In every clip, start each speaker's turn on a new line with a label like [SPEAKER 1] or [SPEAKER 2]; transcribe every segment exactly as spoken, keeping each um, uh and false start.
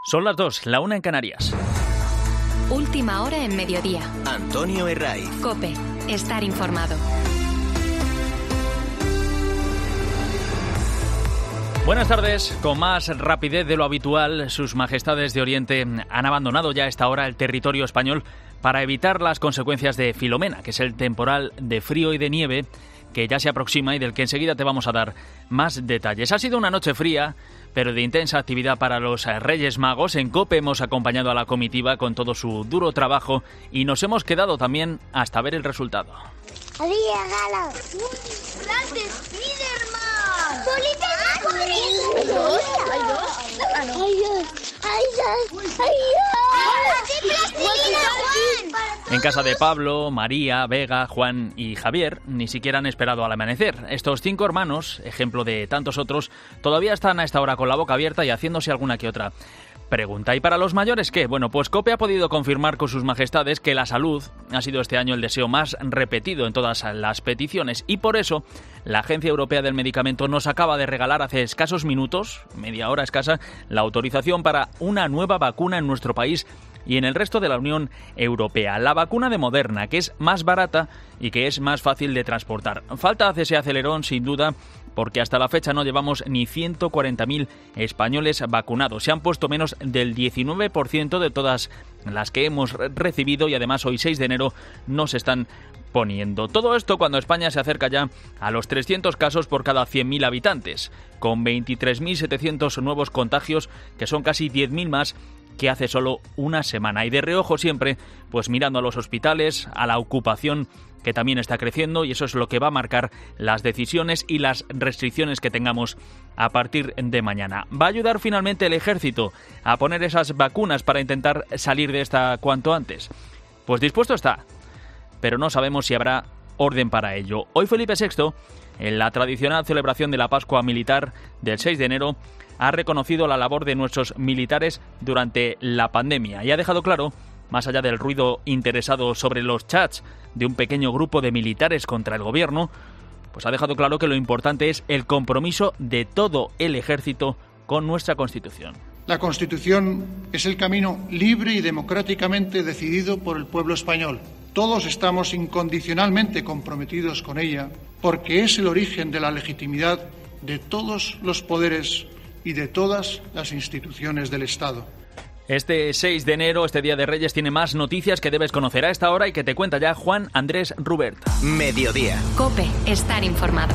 [SPEAKER 1] Son las dos, la una en Canarias.
[SPEAKER 2] Última hora en mediodía.
[SPEAKER 3] Antonio Herraiz.
[SPEAKER 2] COPE. Estar informado.
[SPEAKER 1] Buenas tardes. Con más rapidez de lo habitual, sus majestades de Oriente han abandonado ya a esta hora el territorio español para evitar las consecuencias de Filomena, que es el temporal de frío y de nieve que ya se aproxima y del que enseguida te vamos a dar más detalles. Ha sido una noche fría, pero de intensa actividad para los Reyes Magos. En COPE hemos acompañado a la comitiva con todo su duro trabajo y nos hemos quedado también hasta ver el resultado.
[SPEAKER 4] ¡Había gala! ¡Las de Spiderman! ¡Bolitas de colores! ¡Hay dos! ¡Hay dos! ¡Hay dos! ¡Hay dos! ¡Hay
[SPEAKER 1] En casa de Pablo, María, Vega, Juan y Javier ni siquiera han esperado al amanecer. Estos cinco hermanos, ejemplo de tantos otros, todavía están a esta hora con la boca abierta y haciéndose alguna que otra pregunta. ¿Y para los mayores qué? Bueno, pues COPE ha podido confirmar con sus majestades que la salud ha sido este año el deseo más repetido en todas las peticiones y por eso la Agencia Europea del Medicamento nos acaba de regalar hace escasos minutos, media hora escasa, la autorización para una nueva vacuna en nuestro país y en el resto de la Unión Europea. La vacuna de Moderna, que es más barata y que es más fácil de transportar. Falta ese acelerón, sin duda, porque hasta la fecha no llevamos ni ciento cuarenta mil españoles vacunados. Se han puesto menos del diecinueve por ciento de todas las que hemos recibido y además hoy seis de enero no se están poniendo. Todo esto cuando España se acerca ya a los trescientos casos por cada cien mil habitantes, con veintitrés mil setecientos nuevos contagios, que son casi diez mil más que hace solo una semana. Y de reojo siempre, pues mirando a los hospitales, a la ocupación que también está creciendo y eso es lo que va a marcar las decisiones y las restricciones que tengamos a partir de mañana. ¿Va a ayudar finalmente el ejército a poner esas vacunas para intentar salir de esta cuanto antes? Pues dispuesto está, pero no sabemos si habrá orden para ello. Hoy Felipe sexto, en la tradicional celebración de la Pascua Militar del seis de enero, ha reconocido la labor de nuestros militares durante la pandemia y ha dejado claro, más allá del ruido interesado sobre los chats de un pequeño grupo de militares contra el gobierno, pues ha dejado claro que lo importante es el compromiso de todo el ejército con nuestra Constitución.
[SPEAKER 5] La Constitución es el camino libre y democráticamente decidido por el pueblo español. Todos estamos incondicionalmente comprometidos con ella porque es el origen de la legitimidad de todos los poderes y de todas las instituciones del Estado.
[SPEAKER 1] Este seis de enero, este Día de Reyes, tiene más noticias que debes conocer a esta hora y que te cuenta ya Juan Andrés Rubert.
[SPEAKER 3] Mediodía.
[SPEAKER 2] COPE. Estar informado.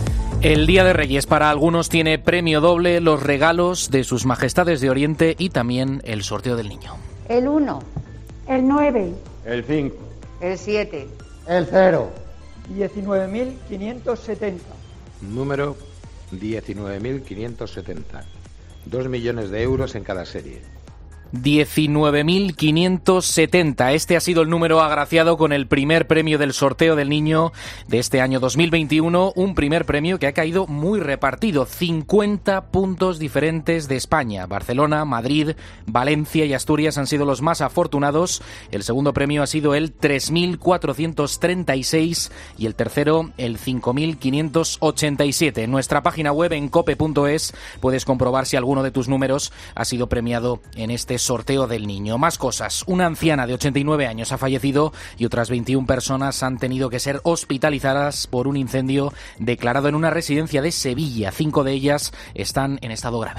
[SPEAKER 6] El Día de Reyes para algunos tiene premio doble, los regalos de sus majestades de Oriente y también el sorteo del niño.
[SPEAKER 7] El uno, el nueve,
[SPEAKER 8] el cinco,
[SPEAKER 7] el siete,
[SPEAKER 8] el cero.
[SPEAKER 9] diecinueve mil quinientos setenta.
[SPEAKER 8] Número diecinueve mil quinientos setenta. Dos millones de euros en cada serie.
[SPEAKER 6] diecinueve mil quinientos setenta. Este ha sido el número agraciado con el primer premio del sorteo del niño de este año dos mil veintiuno, un primer premio que ha caído muy repartido, cincuenta puntos diferentes de España. Barcelona, Madrid, Valencia y Asturias han sido los más afortunados. El segundo premio ha sido el tres mil cuatrocientos treinta y seis y el tercero el cinco mil quinientos ochenta y siete. En nuestra página web en cope punto es puedes comprobar si alguno de tus números ha sido premiado en este sorteo del niño. Más cosas. Una anciana de ochenta y nueve años ha fallecido y otras veintiuna personas han tenido que ser hospitalizadas por un incendio declarado en una residencia de Sevilla. Cinco de ellas están en estado grave.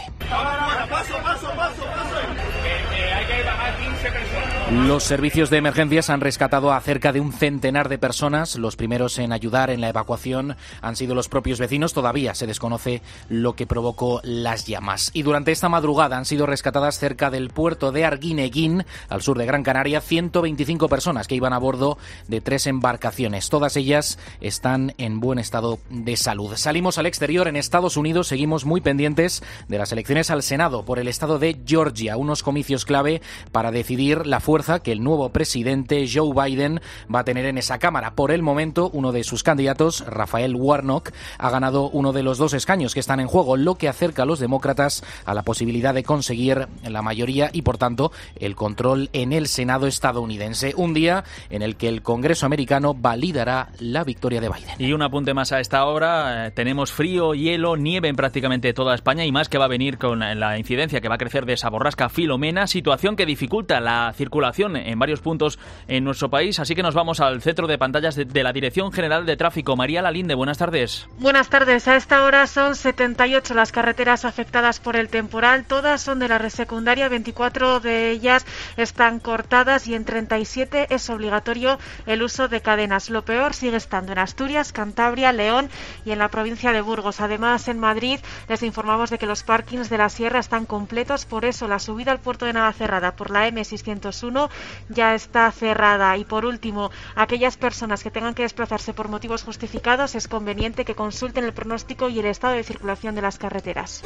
[SPEAKER 6] Los servicios de emergencias han rescatado a cerca de un centenar de personas. Los primeros en ayudar en la evacuación han sido los propios vecinos. Todavía se desconoce lo que provocó las llamas. Y durante esta madrugada han sido rescatadas cerca del puerto de Arguineguín, al sur de Gran Canaria, ciento veinticinco personas que iban a bordo de tres embarcaciones. Todas ellas están en buen estado de salud. Salimos al exterior. En Estados Unidos seguimos muy pendientes de las elecciones al Senado por el estado de Georgia, unos comicios clave para decidir la fuerza fuerza que el nuevo presidente Joe Biden va a tener en esa Cámara. Por el momento, uno de sus candidatos, Raphael Warnock, ha ganado uno de los dos escaños que están en juego, lo que acerca a los demócratas a la posibilidad de conseguir la mayoría y, por tanto, el control en el Senado estadounidense. Un día en el que el Congreso americano validará la victoria de Biden.
[SPEAKER 1] Y un apunte más a esta hora. Eh, tenemos frío, hielo, nieve en prácticamente toda España y más que va a venir con la incidencia que va a crecer de esa borrasca Filomena, situación que dificulta la circulación en varios puntos en nuestro país. Así que nos vamos al centro de pantallas de, de la Dirección General de Tráfico. María Lalinde, buenas tardes.
[SPEAKER 10] Buenas tardes. A esta hora son setenta y ocho las carreteras afectadas por el temporal. Todas son de la red secundaria, veinticuatro de ellas están cortadas y en treinta y siete es obligatorio el uso de cadenas. Lo peor sigue estando en Asturias, Cantabria, León y en la provincia de Burgos. Además, en Madrid les informamos de que los parkings de la Sierra están completos, por eso la subida al puerto de Navacerrada por la eme seiscientos uno ya está cerrada. Y por último, aquellas personas que tengan que desplazarse por motivos justificados es conveniente que consulten el pronóstico y el estado de circulación de las carreteras.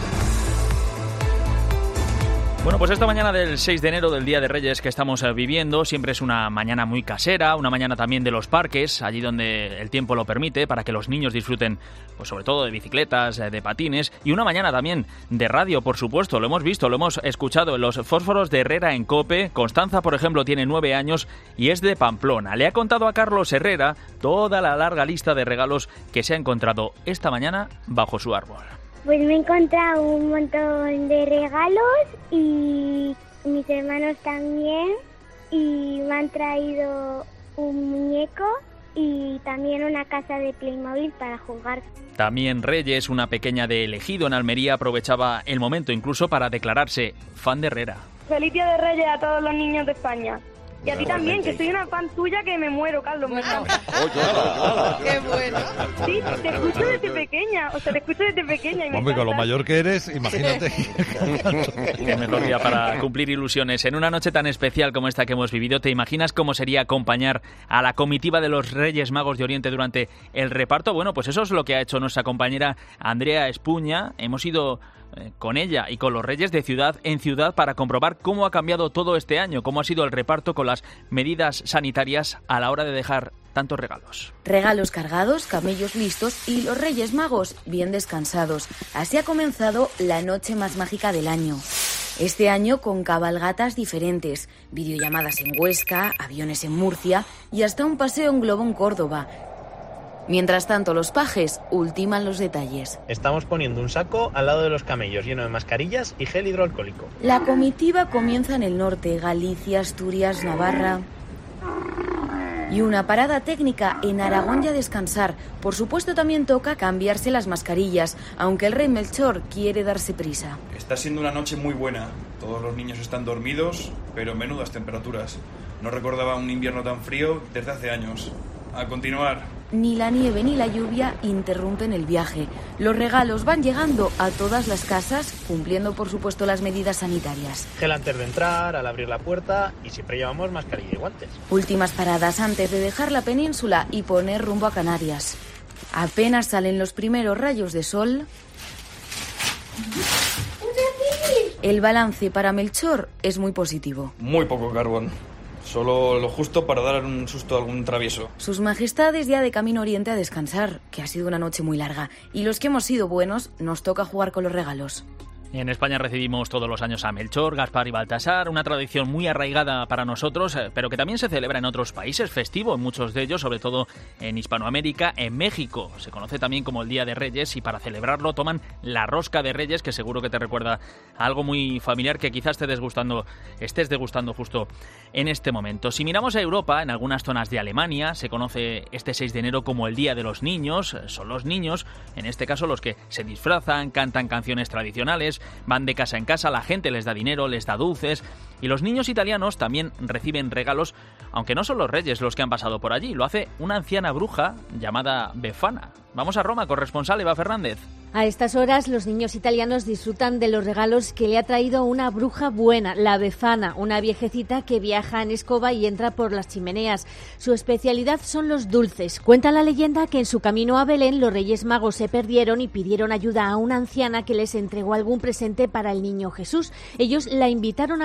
[SPEAKER 1] Bueno, pues esta mañana del seis de enero, del Día de Reyes que estamos viviendo, siempre es una mañana muy casera, una mañana también de los parques, allí donde el tiempo lo permite, para que los niños disfruten, pues sobre todo de bicicletas, de patines, y una mañana también de radio, por supuesto, lo hemos visto, lo hemos escuchado en los fósforos de Herrera en COPE. Constanza, por ejemplo, tiene nueve años y es de Pamplona. Le ha contado a Carlos Herrera toda la larga lista de regalos que se ha encontrado esta mañana bajo su árbol.
[SPEAKER 4] Pues me he encontrado un montón de regalos y mis hermanos también, y me han traído un muñeco y también una casa de Playmobil para jugar.
[SPEAKER 1] También Reyes, una pequeña de Ejido en Almería, aprovechaba el momento incluso para declararse fan de Herrera.
[SPEAKER 11] Feliz Día de Reyes a todos los niños de España. Y a ti también, que soy una fan tuya que me muero, Carlos. Me encanta. ¡Qué bueno! Sí, te escucho desde pequeña. O sea, te escucho desde pequeña. Y me
[SPEAKER 12] Hombre, con lo mayor que eres, imagínate.
[SPEAKER 1] Qué mejor día para cumplir ilusiones. En una noche tan especial como esta que hemos vivido, ¿te imaginas cómo sería acompañar a la comitiva de los Reyes Magos de Oriente durante el reparto? Bueno, pues eso es lo que ha hecho nuestra compañera Andrea Espuña. Hemos ido con ella y con los Reyes de ciudad en ciudad para comprobar cómo ha cambiado todo este año, cómo ha sido el reparto con las medidas sanitarias a la hora de dejar tantos regalos.
[SPEAKER 13] Regalos cargados, camellos listos y los Reyes Magos bien descansados. Así ha comenzado la noche más mágica del año. Este año con cabalgatas diferentes, videollamadas en Huesca, aviones en Murcia y hasta un paseo en globo en Córdoba. Mientras tanto, los pajes ultiman los detalles.
[SPEAKER 14] Estamos poniendo un saco al lado de los camellos lleno de mascarillas y gel hidroalcohólico.
[SPEAKER 13] La comitiva comienza en el norte, Galicia, Asturias, Navarra. Y una parada técnica en Aragón y a descansar. Por supuesto, también toca cambiarse las mascarillas, aunque el rey Melchor quiere darse prisa.
[SPEAKER 15] Está siendo una noche muy buena. Todos los niños están dormidos, pero menudas temperaturas. No recordaba un invierno tan frío desde hace años. A continuar.
[SPEAKER 13] Ni la nieve ni la lluvia interrumpen el viaje. Los regalos van llegando a todas las casas, cumpliendo por supuesto las medidas sanitarias.
[SPEAKER 14] Gel antes de entrar, al abrir la puerta y siempre llevamos mascarilla y guantes.
[SPEAKER 13] Últimas paradas antes de dejar la península y poner rumbo a Canarias. Apenas salen los primeros rayos de sol. El balance para Melchor es muy positivo.
[SPEAKER 15] Muy poco carbón. Solo lo justo para dar un susto a algún travieso.
[SPEAKER 13] Sus majestades ya de camino oriente a descansar, que ha sido una noche muy larga. Y los que hemos sido buenos, nos toca jugar con los regalos.
[SPEAKER 1] En España recibimos todos los años a Melchor, Gaspar y Baltasar, una tradición muy arraigada para nosotros, pero que también se celebra en otros países, festivo en muchos de ellos, sobre todo en Hispanoamérica, en México. Se conoce también como el Día de Reyes y para celebrarlo toman la rosca de Reyes, que seguro que te recuerda a algo muy familiar que quizás te desgustando, estés degustando justo en este momento. Si miramos a Europa, en algunas zonas de Alemania, se conoce este seis de enero como el Día de los Niños. Son los niños, en este caso los que se disfrazan, cantan canciones tradicionales, van de casa en casa, la gente les da dinero, les da dulces, y los niños italianos también reciben regalos, aunque no son los reyes los que han pasado por allí, lo hace una anciana bruja llamada Befana. Vamos a Roma, corresponsal Eva Fernández.
[SPEAKER 16] A estas horas los niños italianos disfrutan de los regalos que le ha traído una bruja buena, la Befana, una viejecita que viaja en escoba y entra por las chimeneas. Su especialidad son los dulces. Cuenta la leyenda que en su camino a Belén los Reyes Magos se perdieron y pidieron ayuda a una anciana que les entregó algún presente para el niño Jesús. Ellos la invitaron a acompañar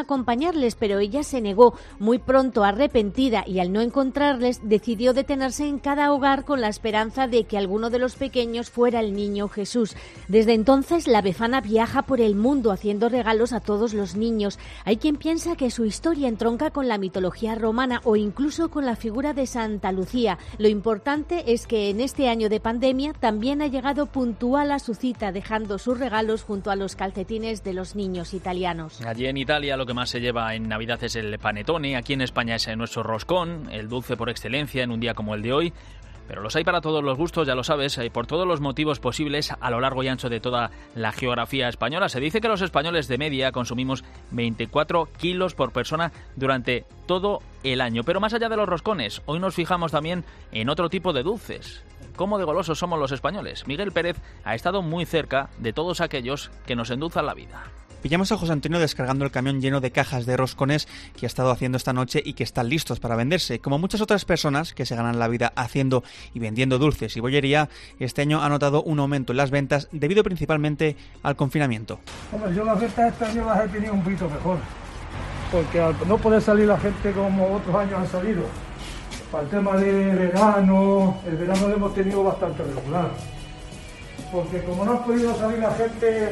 [SPEAKER 16] acompañarles, pero ella se negó. Muy pronto, arrepentida y al no encontrarles, decidió detenerse en cada hogar con la esperanza de que alguno de los pequeños fuera el niño Jesús. Desde entonces, la Befana viaja por el mundo haciendo regalos a todos los niños. Hay quien piensa que su historia entronca con la mitología romana o incluso con la figura de Santa Lucía. Lo importante es que en este año de pandemia también ha llegado puntual a su cita, dejando sus regalos junto a los calcetines de los niños italianos.
[SPEAKER 1] Allí en Italia lo que más se lleva en Navidad es el panettone, aquí en España es nuestro roscón, el dulce por excelencia en un día como el de hoy. Pero los hay para todos los gustos, ya lo sabes, y por todos los motivos posibles a lo largo y ancho de toda la geografía española. Se dice que los españoles de media consumimos veinticuatro kilos por persona durante todo el año. Pero más allá de los roscones, hoy nos fijamos también en otro tipo de dulces. ¿Cómo de golosos somos los españoles? Miguel Pérez ha estado muy cerca de todos aquellos que nos endulzan la vida.
[SPEAKER 17] Pillamos a José Antonio descargando el camión lleno de cajas de roscones que ha estado haciendo esta noche y que están listos para venderse. Como muchas otras personas que se ganan la vida haciendo y vendiendo dulces y bollería, este año ha notado un aumento en las ventas debido principalmente al confinamiento.
[SPEAKER 18] Hombre, yo las ventas este año las he tenido un poquito mejor, porque al no poder salir la gente como otros años han salido, para el tema de verano, el verano lo hemos tenido bastante regular, porque como no ha podido salir la gente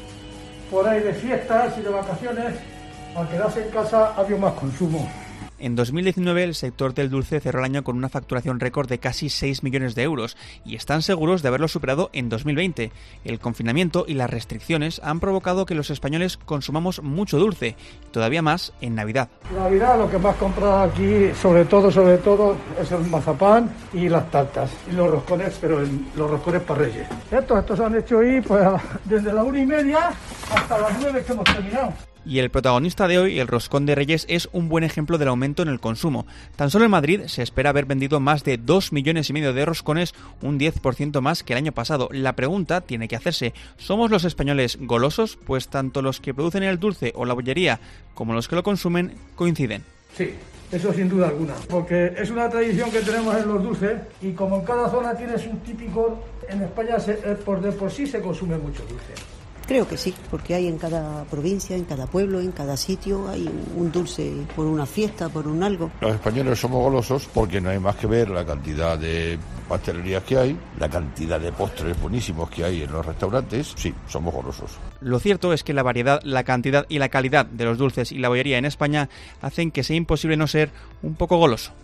[SPEAKER 18] por ahí de fiestas y de vacaciones, al quedarse en casa ha habido más consumo.
[SPEAKER 17] En dos mil diecinueve el sector del dulce cerró el año con una facturación récord de casi seis millones de euros y están seguros de haberlo superado en dos mil veinte. El confinamiento y las restricciones han provocado que los españoles consumamos mucho dulce, todavía más en Navidad.
[SPEAKER 18] Navidad lo que más compra aquí, sobre todo, sobre todo, es el mazapán y las tartas y los roscones, pero el, los roscones para Reyes. Estos, estos se han hecho ahí pues, desde la una y media hasta las nueve que hemos terminado.
[SPEAKER 17] Y el protagonista de hoy, el roscón de Reyes, es un buen ejemplo del aumento en el consumo. Tan solo en Madrid se espera haber vendido más de dos millones y medio de roscones, un diez por ciento más que el año pasado. La pregunta tiene que hacerse, ¿somos los españoles golosos? Pues tanto los que producen el dulce o la bollería como los que lo consumen coinciden.
[SPEAKER 18] Sí, eso sin duda alguna, porque es una tradición que tenemos en los dulces y como en cada zona tiene su típico, en España se, por de por sí se consume mucho dulce.
[SPEAKER 19] Creo que sí, porque hay en cada provincia, en cada pueblo, en cada sitio, hay un dulce por una fiesta, por un algo.
[SPEAKER 20] Los españoles somos golosos porque no hay más que ver la cantidad de pastelerías que hay, la cantidad de postres buenísimos que hay en los restaurantes. Sí, somos golosos.
[SPEAKER 17] Lo cierto es que la variedad, la cantidad y la calidad de los dulces y la bollería en España hacen que sea imposible no ser un poco goloso.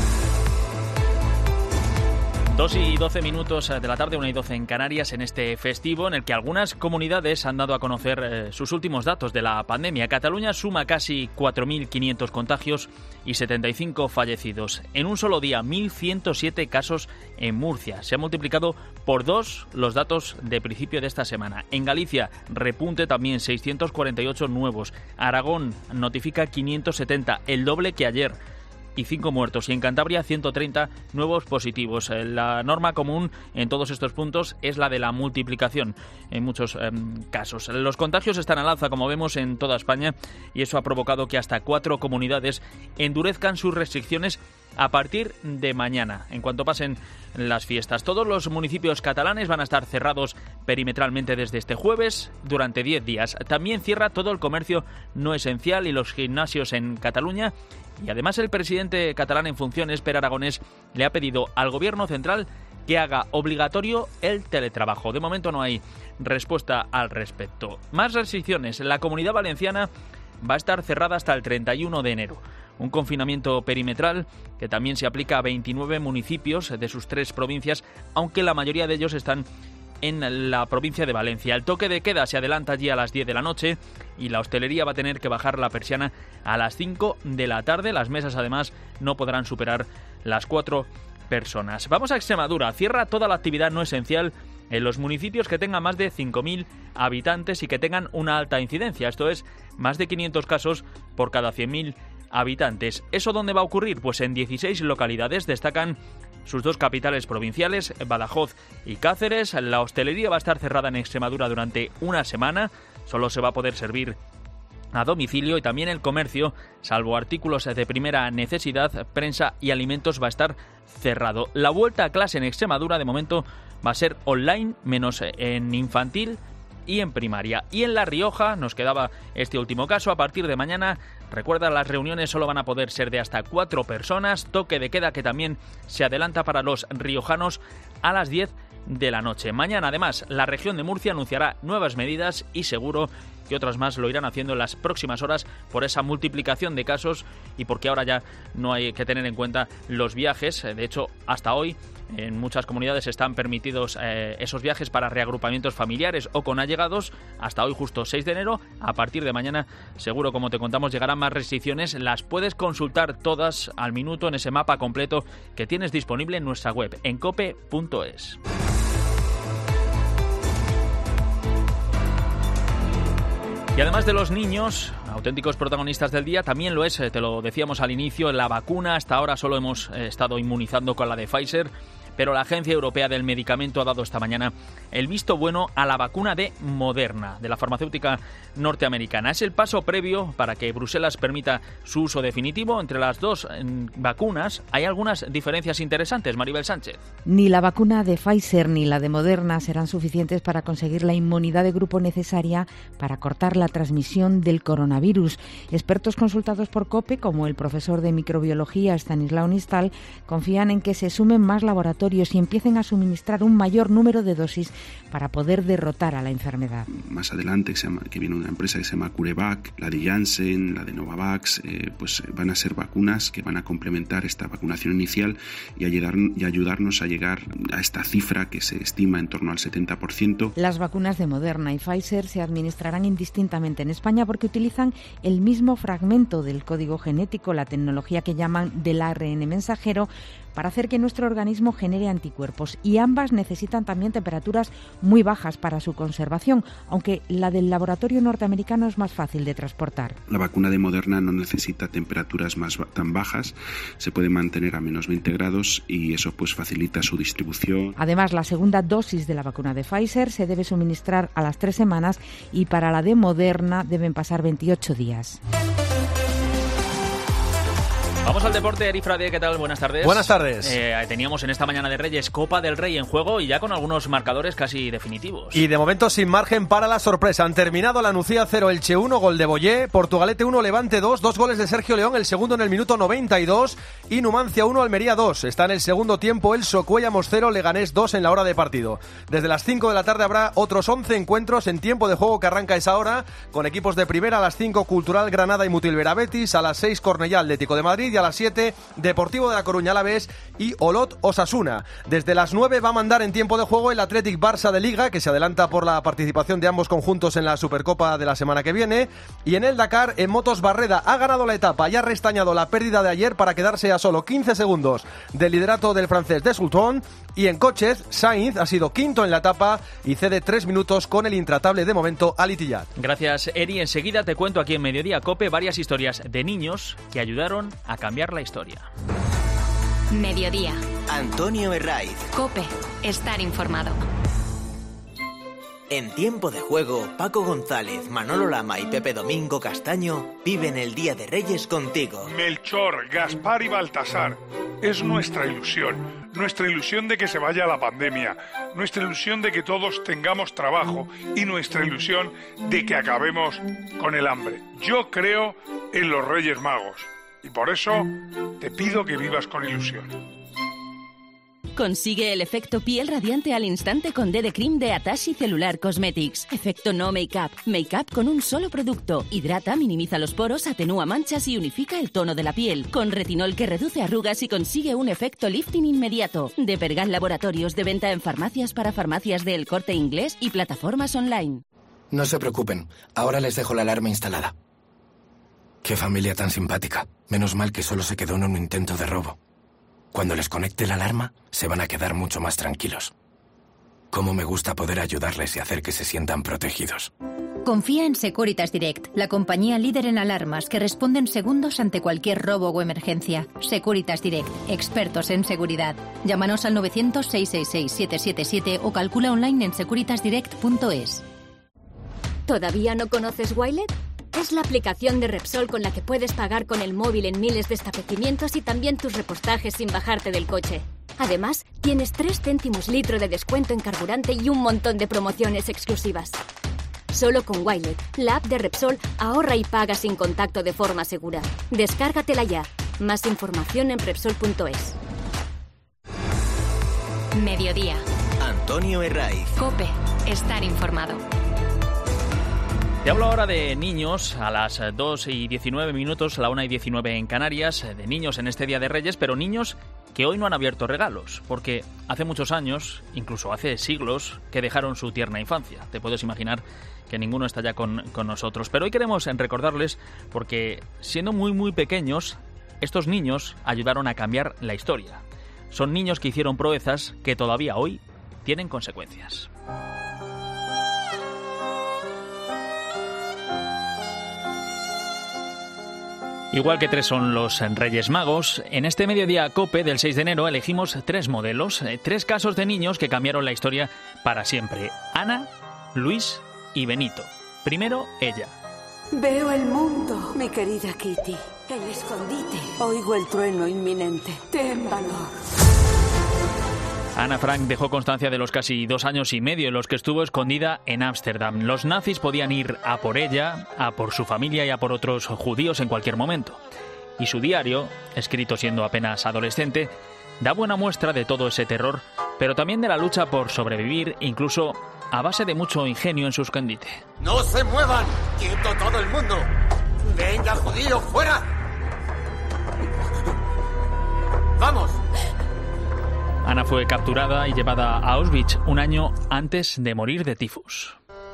[SPEAKER 1] Dos y doce minutos de la tarde, una y doce en Canarias, en este festivo en el que algunas comunidades han dado a conocer eh, sus últimos datos de la pandemia. Cataluña suma casi cuatro mil quinientos contagios y setenta y cinco fallecidos. En un solo día, mil ciento siete casos en Murcia. Se han multiplicado por dos los datos de principio de esta semana. En Galicia, repunte también, seiscientos cuarenta y ocho nuevos. Aragón notifica quinientos setenta, el doble que ayer. Y cinco muertos, y en Cantabria ciento treinta nuevos positivos. La norma común en todos estos puntos es la de la multiplicación en muchos eh, casos. Los contagios están al alza, como vemos, en toda España, y eso ha provocado que hasta cuatro comunidades endurezcan sus restricciones a partir de mañana, en cuanto pasen las fiestas. Todos los municipios catalanes van a estar cerrados perimetralmente desde este jueves durante diez días. También cierra todo el comercio no esencial y los gimnasios en Cataluña. Y además el presidente catalán en funciones, Pere Aragonés, le ha pedido al gobierno central que haga obligatorio el teletrabajo. De momento no hay respuesta al respecto. Más restricciones. La Comunidad Valenciana va a estar cerrada hasta el treinta y uno de enero. Un confinamiento perimetral que también se aplica a veintinueve municipios de sus tres provincias, aunque la mayoría de ellos están en la provincia de Valencia. El toque de queda se adelanta allí a las diez de la noche y la hostelería va a tener que bajar la persiana a las cinco de la tarde. Las mesas, además, no podrán superar las cuatro personas. Vamos a Extremadura. Cierra toda la actividad no esencial en los municipios que tengan más de cinco mil habitantes y que tengan una alta incidencia. Esto es, más de quinientos casos por cada cien mil habitantes. ¿Eso dónde va a ocurrir? Pues en dieciséis localidades. Destacan sus dos capitales provinciales, Badajoz y Cáceres. La hostelería va a estar cerrada en Extremadura durante una semana. Solo se va a poder servir a domicilio, y también el comercio, salvo artículos de primera necesidad, prensa y alimentos, va a estar cerrado. La vuelta a clase en Extremadura de momento va a ser online, menos en infantil y en primaria. Y en La Rioja nos quedaba este último caso. A partir de mañana, recuerda, las reuniones solo van a poder ser de hasta cuatro personas. Toque de queda que también se adelanta para los riojanos a las diez de la noche. Mañana, además, la región de Murcia anunciará nuevas medidas y seguro que otras más lo irán haciendo en las próximas horas por esa multiplicación de casos y porque ahora ya no hay que tener en cuenta los viajes. De hecho, hasta hoy en muchas comunidades están permitidos eh, esos viajes para reagrupamientos familiares o con allegados. Hasta hoy, justo seis de enero. A partir de mañana, seguro, como te contamos, llegarán más restricciones. Las puedes consultar todas al minuto en ese mapa completo que tienes disponible en nuestra web, en cope punto es. Y además de los niños, auténticos protagonistas del día, también lo es, te lo decíamos al inicio, la vacuna. Hasta ahora solo hemos estado inmunizando con la de Pfizer, pero la Agencia Europea del Medicamento ha dado esta mañana el visto bueno a la vacuna de Moderna, de la farmacéutica norteamericana. Es el paso previo para que Bruselas permita su uso definitivo. Entre las dos vacunas hay algunas diferencias interesantes. Maribel Sánchez.
[SPEAKER 21] Ni la vacuna de Pfizer ni la de Moderna serán suficientes para conseguir la inmunidad de grupo necesaria para cortar la transmisión del coronavirus. Expertos consultados por COPE, como el profesor de microbiología Stanislao Nistal, confían en que se sumen más laboratorios y empiecen a suministrar un mayor número de dosis para poder derrotar a la enfermedad.
[SPEAKER 22] Más adelante, que, se llama, que viene una empresa que se llama CureVac, la de Janssen, la de Novavax, eh, pues van a ser vacunas que van a complementar esta vacunación inicial y, ayudar, y ayudarnos a llegar a esta cifra que se estima en torno al setenta por ciento.
[SPEAKER 21] Las vacunas de Moderna y Pfizer se administrarán indistintamente en España porque utilizan el mismo fragmento del código genético, la tecnología que llaman del A R N mensajero, para hacer que nuestro organismo genere anticuerpos, y ambas necesitan también temperaturas muy bajas para su conservación, aunque la del laboratorio norteamericano es más fácil de transportar.
[SPEAKER 22] La vacuna de Moderna no necesita temperaturas más tan bajas, se puede mantener a menos veinte grados y eso pues facilita su distribución.
[SPEAKER 21] Además, la segunda dosis de la vacuna de Pfizer se debe suministrar a las tres semanas y para la de Moderna deben pasar veintiocho días.
[SPEAKER 1] Vamos al deporte, Eri Frade, ¿qué tal? Buenas tardes.
[SPEAKER 23] Buenas tardes.
[SPEAKER 1] Eh, teníamos en esta mañana de Reyes Copa del Rey en juego y ya con algunos marcadores casi definitivos.
[SPEAKER 23] Y de momento sin margen para la sorpresa. Han terminado la Nucía cero, Elche uno, gol de Boyé, Portugalete uno, Levante dos, dos goles de Sergio León, el segundo en el minuto noventa y dos, y Numancia uno, Almería dos. Está en el segundo tiempo el Socuellamos cero, Leganés dos en la hora de partido. Desde las cinco de la tarde habrá otros once encuentros en tiempo de juego que arranca esa hora, con equipos de primera. A las cinco, Cultural Granada y Mutilvera Betis, a las seis, Cornellá Atlético de Madrid, y a las siete, Deportivo de La Coruña Alavés y Olot Osasuna. Desde las nueve va a mandar en tiempo de juego el Athletic Barça de Liga, que se adelanta por la participación de ambos conjuntos en la Supercopa de la semana que viene. Y en el Dakar, en motos, Barreda ha ganado la etapa y ha restañado la pérdida de ayer para quedarse a solo quince segundos del liderato del francés de Sultón. Y en coches, Sainz ha sido quinto en la etapa y cede tres minutos con el intratable de momento al Itillat.
[SPEAKER 1] Gracias, Eri. Enseguida te cuento aquí en Mediodía Cope varias historias de niños que ayudaron a cambiar la historia.
[SPEAKER 2] Mediodía.
[SPEAKER 3] Antonio Herraiz.
[SPEAKER 2] Cope. Estar informado.
[SPEAKER 3] En tiempo de juego, Paco González, Manolo Lama y Pepe Domingo Castaño viven el Día de Reyes contigo.
[SPEAKER 24] Melchor, Gaspar y Baltasar. Es nuestra ilusión. Nuestra ilusión de que se vaya la pandemia. Nuestra ilusión de que todos tengamos trabajo. Y nuestra ilusión de que acabemos con el hambre. Yo creo en los Reyes Magos. Y por eso te pido que vivas con ilusión.
[SPEAKER 25] Consigue el efecto piel radiante al instante con D D Cream de Atashi Cellular Cosmetics. Efecto no make-up. Make-up con un solo producto. Hidrata, minimiza los poros, atenúa manchas y unifica el tono de la piel. Con retinol que reduce arrugas y consigue un efecto lifting inmediato. De Pergal Laboratorios, de venta en farmacias para farmacias de El Corte Inglés y plataformas online.
[SPEAKER 26] No se preocupen, ahora les dejo la alarma instalada. Qué familia tan simpática. Menos mal que solo se quedó en un intento de robo. Cuando les conecte la alarma, se van a quedar mucho más tranquilos. Cómo me gusta poder ayudarles y hacer que se sientan protegidos.
[SPEAKER 27] Confía en Securitas Direct, la compañía líder en alarmas que responde en segundos ante cualquier robo o emergencia. Securitas Direct, expertos en seguridad. Llámanos al novecientos, seiscientos sesenta y seis, setecientos setenta y siete o calcula online en securitas direct punto es.
[SPEAKER 28] ¿Todavía no conoces Wilet? Es la aplicación de Repsol con la que puedes pagar con el móvil en miles de establecimientos y también tus repostajes sin bajarte del coche. Además, tienes tres céntimos litro de descuento en carburante y un montón de promociones exclusivas. Solo con Wilet, la app de Repsol, ahorra y paga sin contacto de forma segura. Descárgatela ya. Más información en Repsol punto es.
[SPEAKER 2] Mediodía.
[SPEAKER 3] Antonio Herraiz.
[SPEAKER 2] COPE. Estar informado.
[SPEAKER 1] Te hablo ahora de niños a las dos y diecinueve minutos, la una y diecinueve en Canarias, de niños en este Día de Reyes, pero niños que hoy no han abierto regalos, porque hace muchos años, incluso hace siglos, que dejaron su tierna infancia. Te puedes imaginar que ninguno está ya con, con nosotros. Pero hoy queremos recordarles porque, siendo muy muy pequeños, estos niños ayudaron a cambiar la historia. Son niños que hicieron proezas que todavía hoy tienen consecuencias. Igual que tres son los Reyes Magos, en este Mediodía COPE del seis de enero elegimos tres modelos, tres casos de niños que cambiaron la historia para siempre. Ana, Luis y Benito. Primero, ella.
[SPEAKER 4] Veo el mundo, mi querida Kitty. El escondite. Oigo el trueno inminente. Ten valor.
[SPEAKER 1] Ana Frank dejó constancia de los casi dos años y medio en los que estuvo escondida en Ámsterdam. Los nazis podían ir a por ella, a por su familia y a por otros judíos en cualquier momento. Y su diario, escrito siendo apenas adolescente, da buena muestra de todo ese terror, pero también de la lucha por sobrevivir, incluso a base de mucho ingenio en su escondite.
[SPEAKER 5] ¡No se muevan! ¡Quieto todo el mundo! ¡Venga, judío, fuera! ¡Vamos!
[SPEAKER 1] Ana fue capturada y llevada a Auschwitz un año antes de morir de tifus.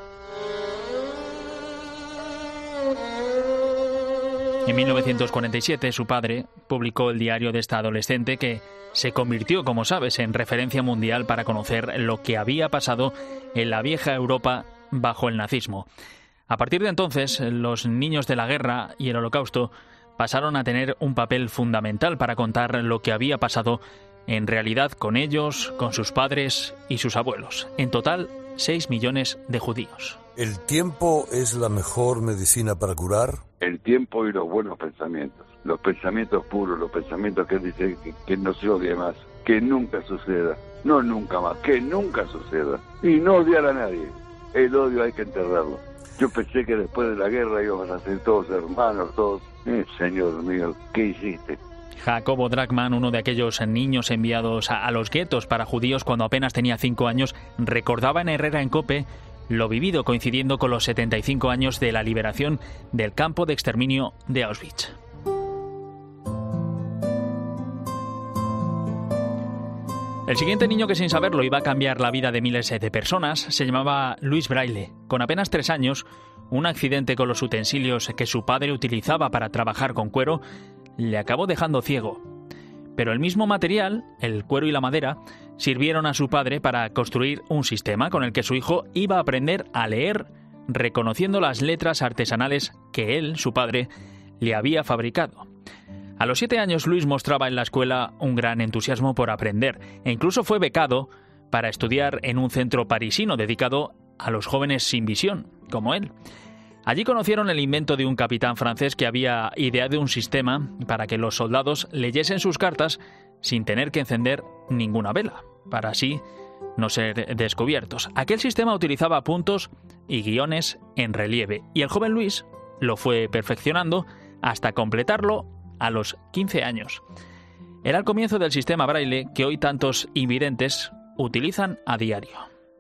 [SPEAKER 1] En mil novecientos cuarenta y siete, su padre publicó el diario de esta adolescente que se convirtió, como sabes, en referencia mundial para conocer lo que había pasado en la vieja Europa bajo el nazismo. A partir de entonces, los niños de la guerra y el Holocausto pasaron a tener un papel fundamental para contar lo que había pasado en realidad con ellos, con sus padres y sus abuelos. En total, seis millones de judíos.
[SPEAKER 6] ¿El tiempo es la mejor medicina para curar?
[SPEAKER 7] El tiempo y los buenos pensamientos. Los pensamientos puros, los pensamientos que dicen que, que no se odie más. Que nunca suceda. No nunca más, que nunca suceda. Y no odiar a nadie. El odio hay que enterrarlo. Yo pensé que después de la guerra íbamos a ser todos hermanos, todos... Eh, Señor mío, ¿qué hiciste?
[SPEAKER 1] Jacobo Drachmann, uno de aquellos niños enviados a, a los guetos para judíos cuando apenas tenía cinco años, recordaba en Herrera en COPE lo vivido coincidiendo con los setenta y cinco años de la liberación del campo de exterminio de Auschwitz. El siguiente niño que sin saberlo iba a cambiar la vida de miles de personas se llamaba Louis Braille. Con apenas tres años, un accidente con los utensilios que su padre utilizaba para trabajar con cuero le acabó dejando ciego. Pero el mismo material, el cuero y la madera, sirvieron a su padre para construir un sistema con el que su hijo iba a aprender a leer, reconociendo las letras artesanales que él, su padre, le había fabricado. A los siete años, Luis mostraba en la escuela un gran entusiasmo por aprender e incluso fue becado para estudiar en un centro parisino dedicado a los jóvenes sin visión, como él. Allí conocieron el invento de un capitán francés que había ideado un sistema para que los soldados leyesen sus cartas sin tener que encender ninguna vela, para así no ser descubiertos. Aquel sistema utilizaba puntos y guiones en relieve, y el joven Luis lo fue perfeccionando hasta completarlo a los quince años. Era el comienzo del sistema Braille que hoy tantos invidentes utilizan a diario.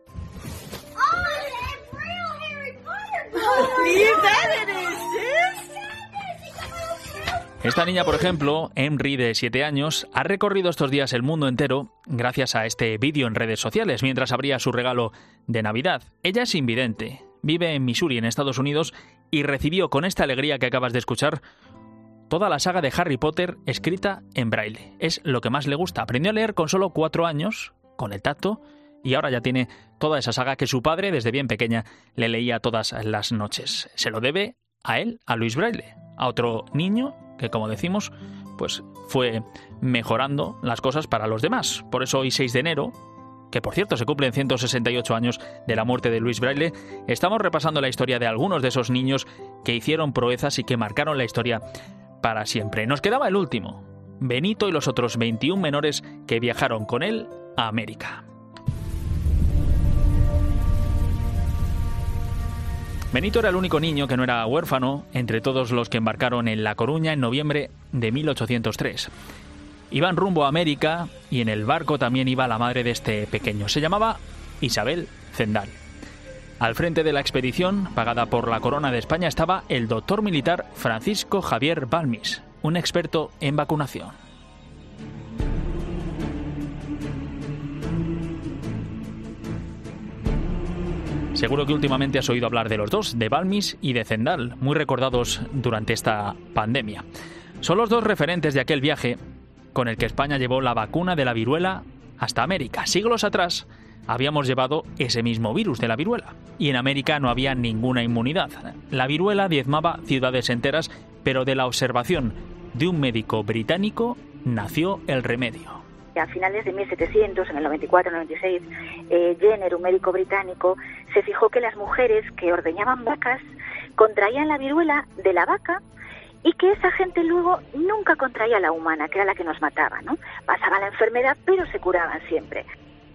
[SPEAKER 1] Esta niña, por ejemplo, Emry, de siete años, ha recorrido estos días el mundo entero gracias a este vídeo en redes sociales mientras abría su regalo de Navidad. Ella es invidente, vive en Missouri, en Estados Unidos, y recibió con esta alegría que acabas de escuchar toda la saga de Harry Potter escrita en braille. Es lo que más le gusta. Aprendió a leer con solo cuatro años, con el tacto, y ahora ya tiene toda esa saga que su padre, desde bien pequeña, le leía todas las noches. Se lo debe a él, a Louis Braille, a otro niño que, como decimos, pues fue mejorando las cosas para los demás. Por eso hoy, seis de enero, que por cierto se cumplen ciento sesenta y ocho años de la muerte de Louis Braille, estamos repasando la historia de algunos de esos niños que hicieron proezas y que marcaron la historia para siempre. Nos quedaba el último, Benito y los otros veintiún menores que viajaron con él a América. Benito era el único niño que no era huérfano entre todos los que embarcaron en La Coruña en noviembre de mil ochocientos tres. Iban rumbo a América y en el barco también iba la madre de este pequeño. Se llamaba Isabel Zendal. Al frente de la expedición, pagada por la Corona de España, estaba el doctor militar Francisco Javier Balmis, un experto en vacunación. Seguro que últimamente has oído hablar de los dos, de Balmis y de Zendal, muy recordados durante esta pandemia. Son los dos referentes de aquel viaje con el que España llevó la vacuna de la viruela hasta América. Siglos atrás habíamos llevado ese mismo virus de la viruela y en América no había ninguna inmunidad. La viruela diezmaba ciudades enteras, pero de la observación de un médico británico nació el remedio.
[SPEAKER 8] A finales de mil setecientos, en el noventa y cuatro noventa y seis, eh, Jenner, un médico británico, se fijó que las mujeres que ordeñaban vacas contraían la viruela de la vaca y que esa gente luego nunca contraía la humana, que era la que nos mataba, ¿no? Pasaba la enfermedad, pero se curaban siempre.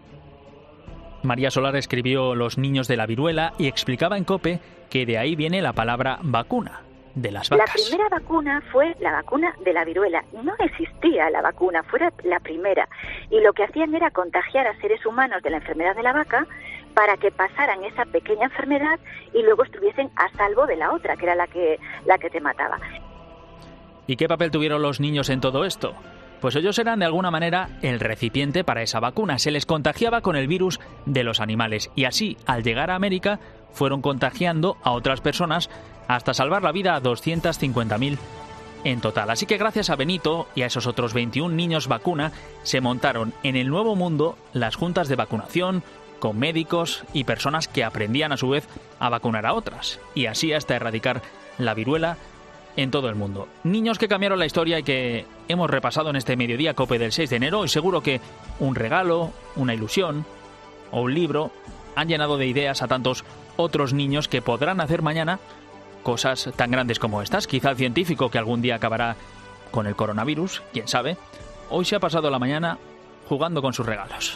[SPEAKER 1] María Solar escribió Los niños de la viruela y explicaba en COPE que de ahí viene la palabra vacuna, de las vacas.
[SPEAKER 8] La primera vacuna fue la vacuna de la viruela. No existía la vacuna, fue la primera. Y lo que hacían era contagiar a seres humanos de la enfermedad de la vaca para que pasaran esa pequeña enfermedad y luego estuviesen a salvo de la otra, que era la que, la que te mataba.
[SPEAKER 1] ¿Y qué papel tuvieron los niños en todo esto? Pues ellos eran de alguna manera el recipiente para esa vacuna. Se les contagiaba con el virus de los animales y así, al llegar a América, fueron contagiando a otras personas hasta salvar la vida a doscientos cincuenta mil en total. Así que gracias a Benito y a esos otros veintiún niños vacuna, se montaron en el Nuevo Mundo las juntas de vacunación con médicos y personas que aprendían a su vez a vacunar a otras y así hasta erradicar la viruela en todo el mundo. Niños que cambiaron la historia y que hemos repasado en este Mediodía COPE del seis de enero y seguro que un regalo, una ilusión o un libro han llenado de ideas a tantos otros niños que podrán hacer mañana cosas tan grandes como estas. Quizá el científico que algún día acabará con el coronavirus, quién sabe, hoy se ha pasado la mañana jugando con sus regalos.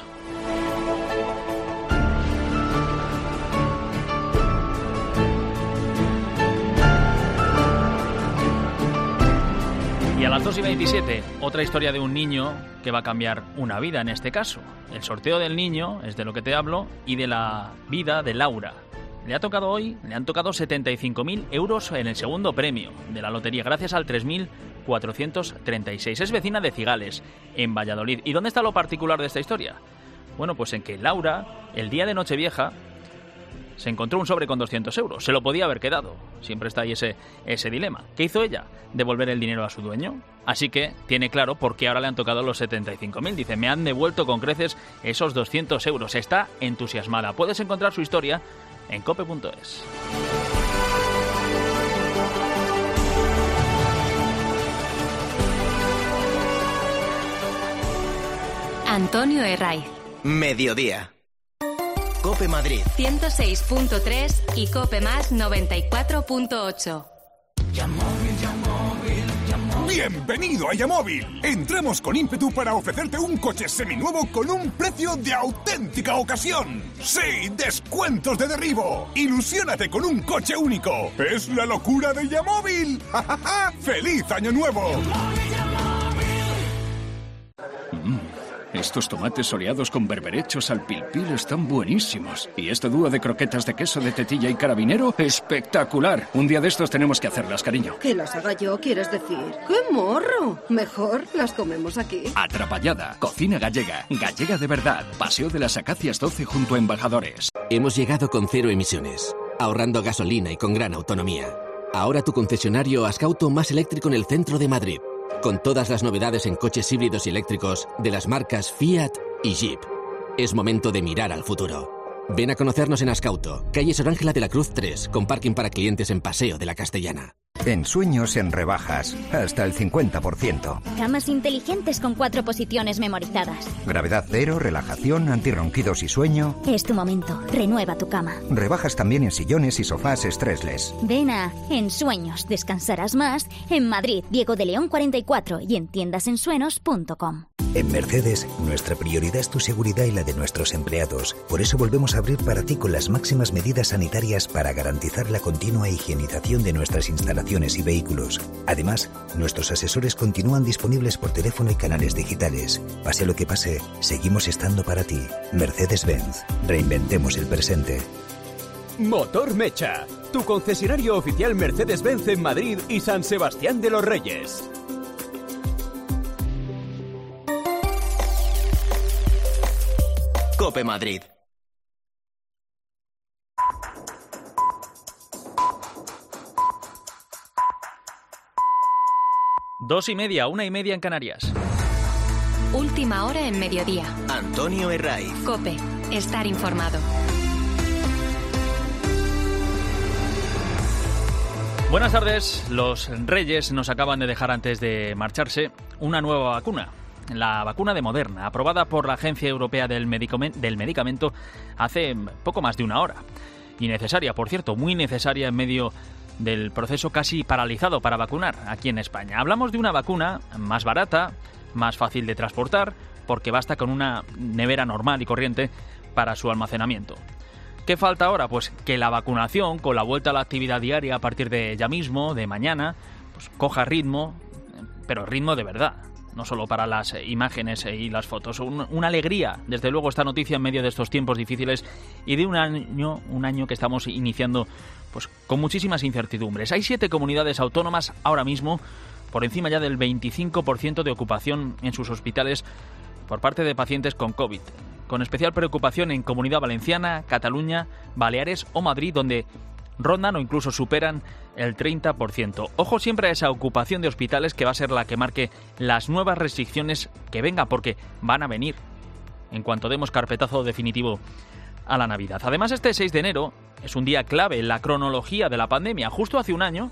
[SPEAKER 1] Y a las dos y veintisiete, otra historia de un niño que va a cambiar una vida en este caso. El sorteo del niño es de lo que te hablo y de la vida de Laura. Le ha tocado hoy, le han tocado setenta y cinco mil euros en el segundo premio de la lotería, gracias al tres mil cuatrocientos treinta y seis. Es vecina de Cigales, en Valladolid. ¿Y dónde está lo particular de esta historia? Bueno, pues en que Laura, el día de Nochevieja, se encontró un sobre con doscientos euros. Se lo podía haber quedado. Siempre está ahí ese, ese dilema. ¿Qué hizo ella? Devolver el dinero a su dueño. Así que tiene claro por qué ahora le han tocado los setenta y cinco mil. Dice, me han devuelto con creces esos doscientos euros. Está entusiasmada. Puedes encontrar su historia en cope punto es.
[SPEAKER 2] Antonio Herraiz.
[SPEAKER 3] Mediodía. COPE Madrid
[SPEAKER 2] ciento seis punto tres y COPE Más noventa y cuatro punto ocho.
[SPEAKER 9] ¡Bienvenido a Yamóvil! Entramos con ímpetu para ofrecerte un coche seminuevo con un precio de auténtica ocasión. ¡Sí! ¡Descuentos de derribo! ¡Ilusiónate con un coche único! ¡Es la locura de Yamóvil! ¡Ja, ja, ja! ¡Feliz Año Nuevo!
[SPEAKER 10] Mm. Estos tomates soleados con berberechos al pil pil están buenísimos. Y este dúo de croquetas de queso de tetilla y carabinero, espectacular. Un día de estos tenemos que hacerlas, cariño.
[SPEAKER 11] ¿Que las haga yo, quieres decir? ¡Qué morro! Mejor las comemos aquí.
[SPEAKER 10] Atrapallada, cocina gallega, gallega de verdad. Paseo de las Acacias doce junto a Embajadores.
[SPEAKER 26] Hemos llegado con cero emisiones, ahorrando gasolina y con gran autonomía. Ahora tu concesionario Ascauto más eléctrico en el centro de Madrid. Con todas las novedades en coches híbridos y eléctricos de las marcas Fiat y Jeep. Es momento de mirar al futuro. Ven a conocernos en Ascauto, calle Sor Ángela de la Cruz tres, con parking para clientes en Paseo de la Castellana.
[SPEAKER 12] En sueños en rebajas, hasta el cincuenta por ciento.
[SPEAKER 28] Camas inteligentes con cuatro posiciones memorizadas.
[SPEAKER 12] Gravedad cero, relajación, antirronquidos y sueño.
[SPEAKER 28] Es tu momento, renueva tu cama.
[SPEAKER 12] Rebajas también en sillones y sofás stressless.
[SPEAKER 28] Ven a En Sueños, descansarás más, en Madrid, Diego de León cuarenta y cuatro y en tiendas en sueños punto com.
[SPEAKER 13] En Mercedes, nuestra prioridad es tu seguridad y la de nuestros empleados. Por eso volvemos a abrir para ti con las máximas medidas sanitarias para garantizar la continua higienización de nuestras instalaciones y vehículos. Además, nuestros asesores continúan disponibles por teléfono y canales digitales. Pase lo que pase, seguimos estando para ti. Mercedes-Benz. Reinventemos el presente.
[SPEAKER 14] Motor Mecha, tu concesionario oficial Mercedes-Benz en Madrid y San Sebastián de los Reyes.
[SPEAKER 3] COPE Madrid.
[SPEAKER 1] Dos y media, una y media en Canarias.
[SPEAKER 2] Última hora en mediodía.
[SPEAKER 3] Antonio Herraiz.
[SPEAKER 2] COPE. Estar informado.
[SPEAKER 1] Buenas tardes. Los Reyes nos acaban de dejar antes de marcharse una nueva vacuna. La vacuna de Moderna, aprobada por la Agencia Europea del, Medicamen- del Medicamento hace poco más de una hora. Y necesaria, por cierto, muy necesaria en medio del proceso casi paralizado para vacunar aquí en España. Hablamos de una vacuna más barata, más fácil de transportar, porque basta con una nevera normal y corriente para su almacenamiento. ¿Qué falta ahora? Pues que la vacunación, con la vuelta a la actividad diaria a partir de ya mismo, de mañana, pues coja ritmo, pero ritmo de verdad. No solo para las imágenes y las fotos. Un, una alegría, desde luego, esta noticia en medio de estos tiempos difíciles y de un año, un año que estamos iniciando pues con muchísimas incertidumbres. Hay siete comunidades autónomas ahora mismo por encima ya del veinticinco por ciento de ocupación en sus hospitales por parte de pacientes con COVID. Con especial preocupación en Comunidad Valenciana, Cataluña, Baleares o Madrid, donde rondan o incluso superan el treinta por ciento. Ojo siempre a esa ocupación de hospitales que va a ser la que marque las nuevas restricciones que vengan, porque van a venir en cuanto demos carpetazo definitivo a la Navidad. Además, este seis de enero es un día clave en la cronología de la pandemia. Justo hace un año,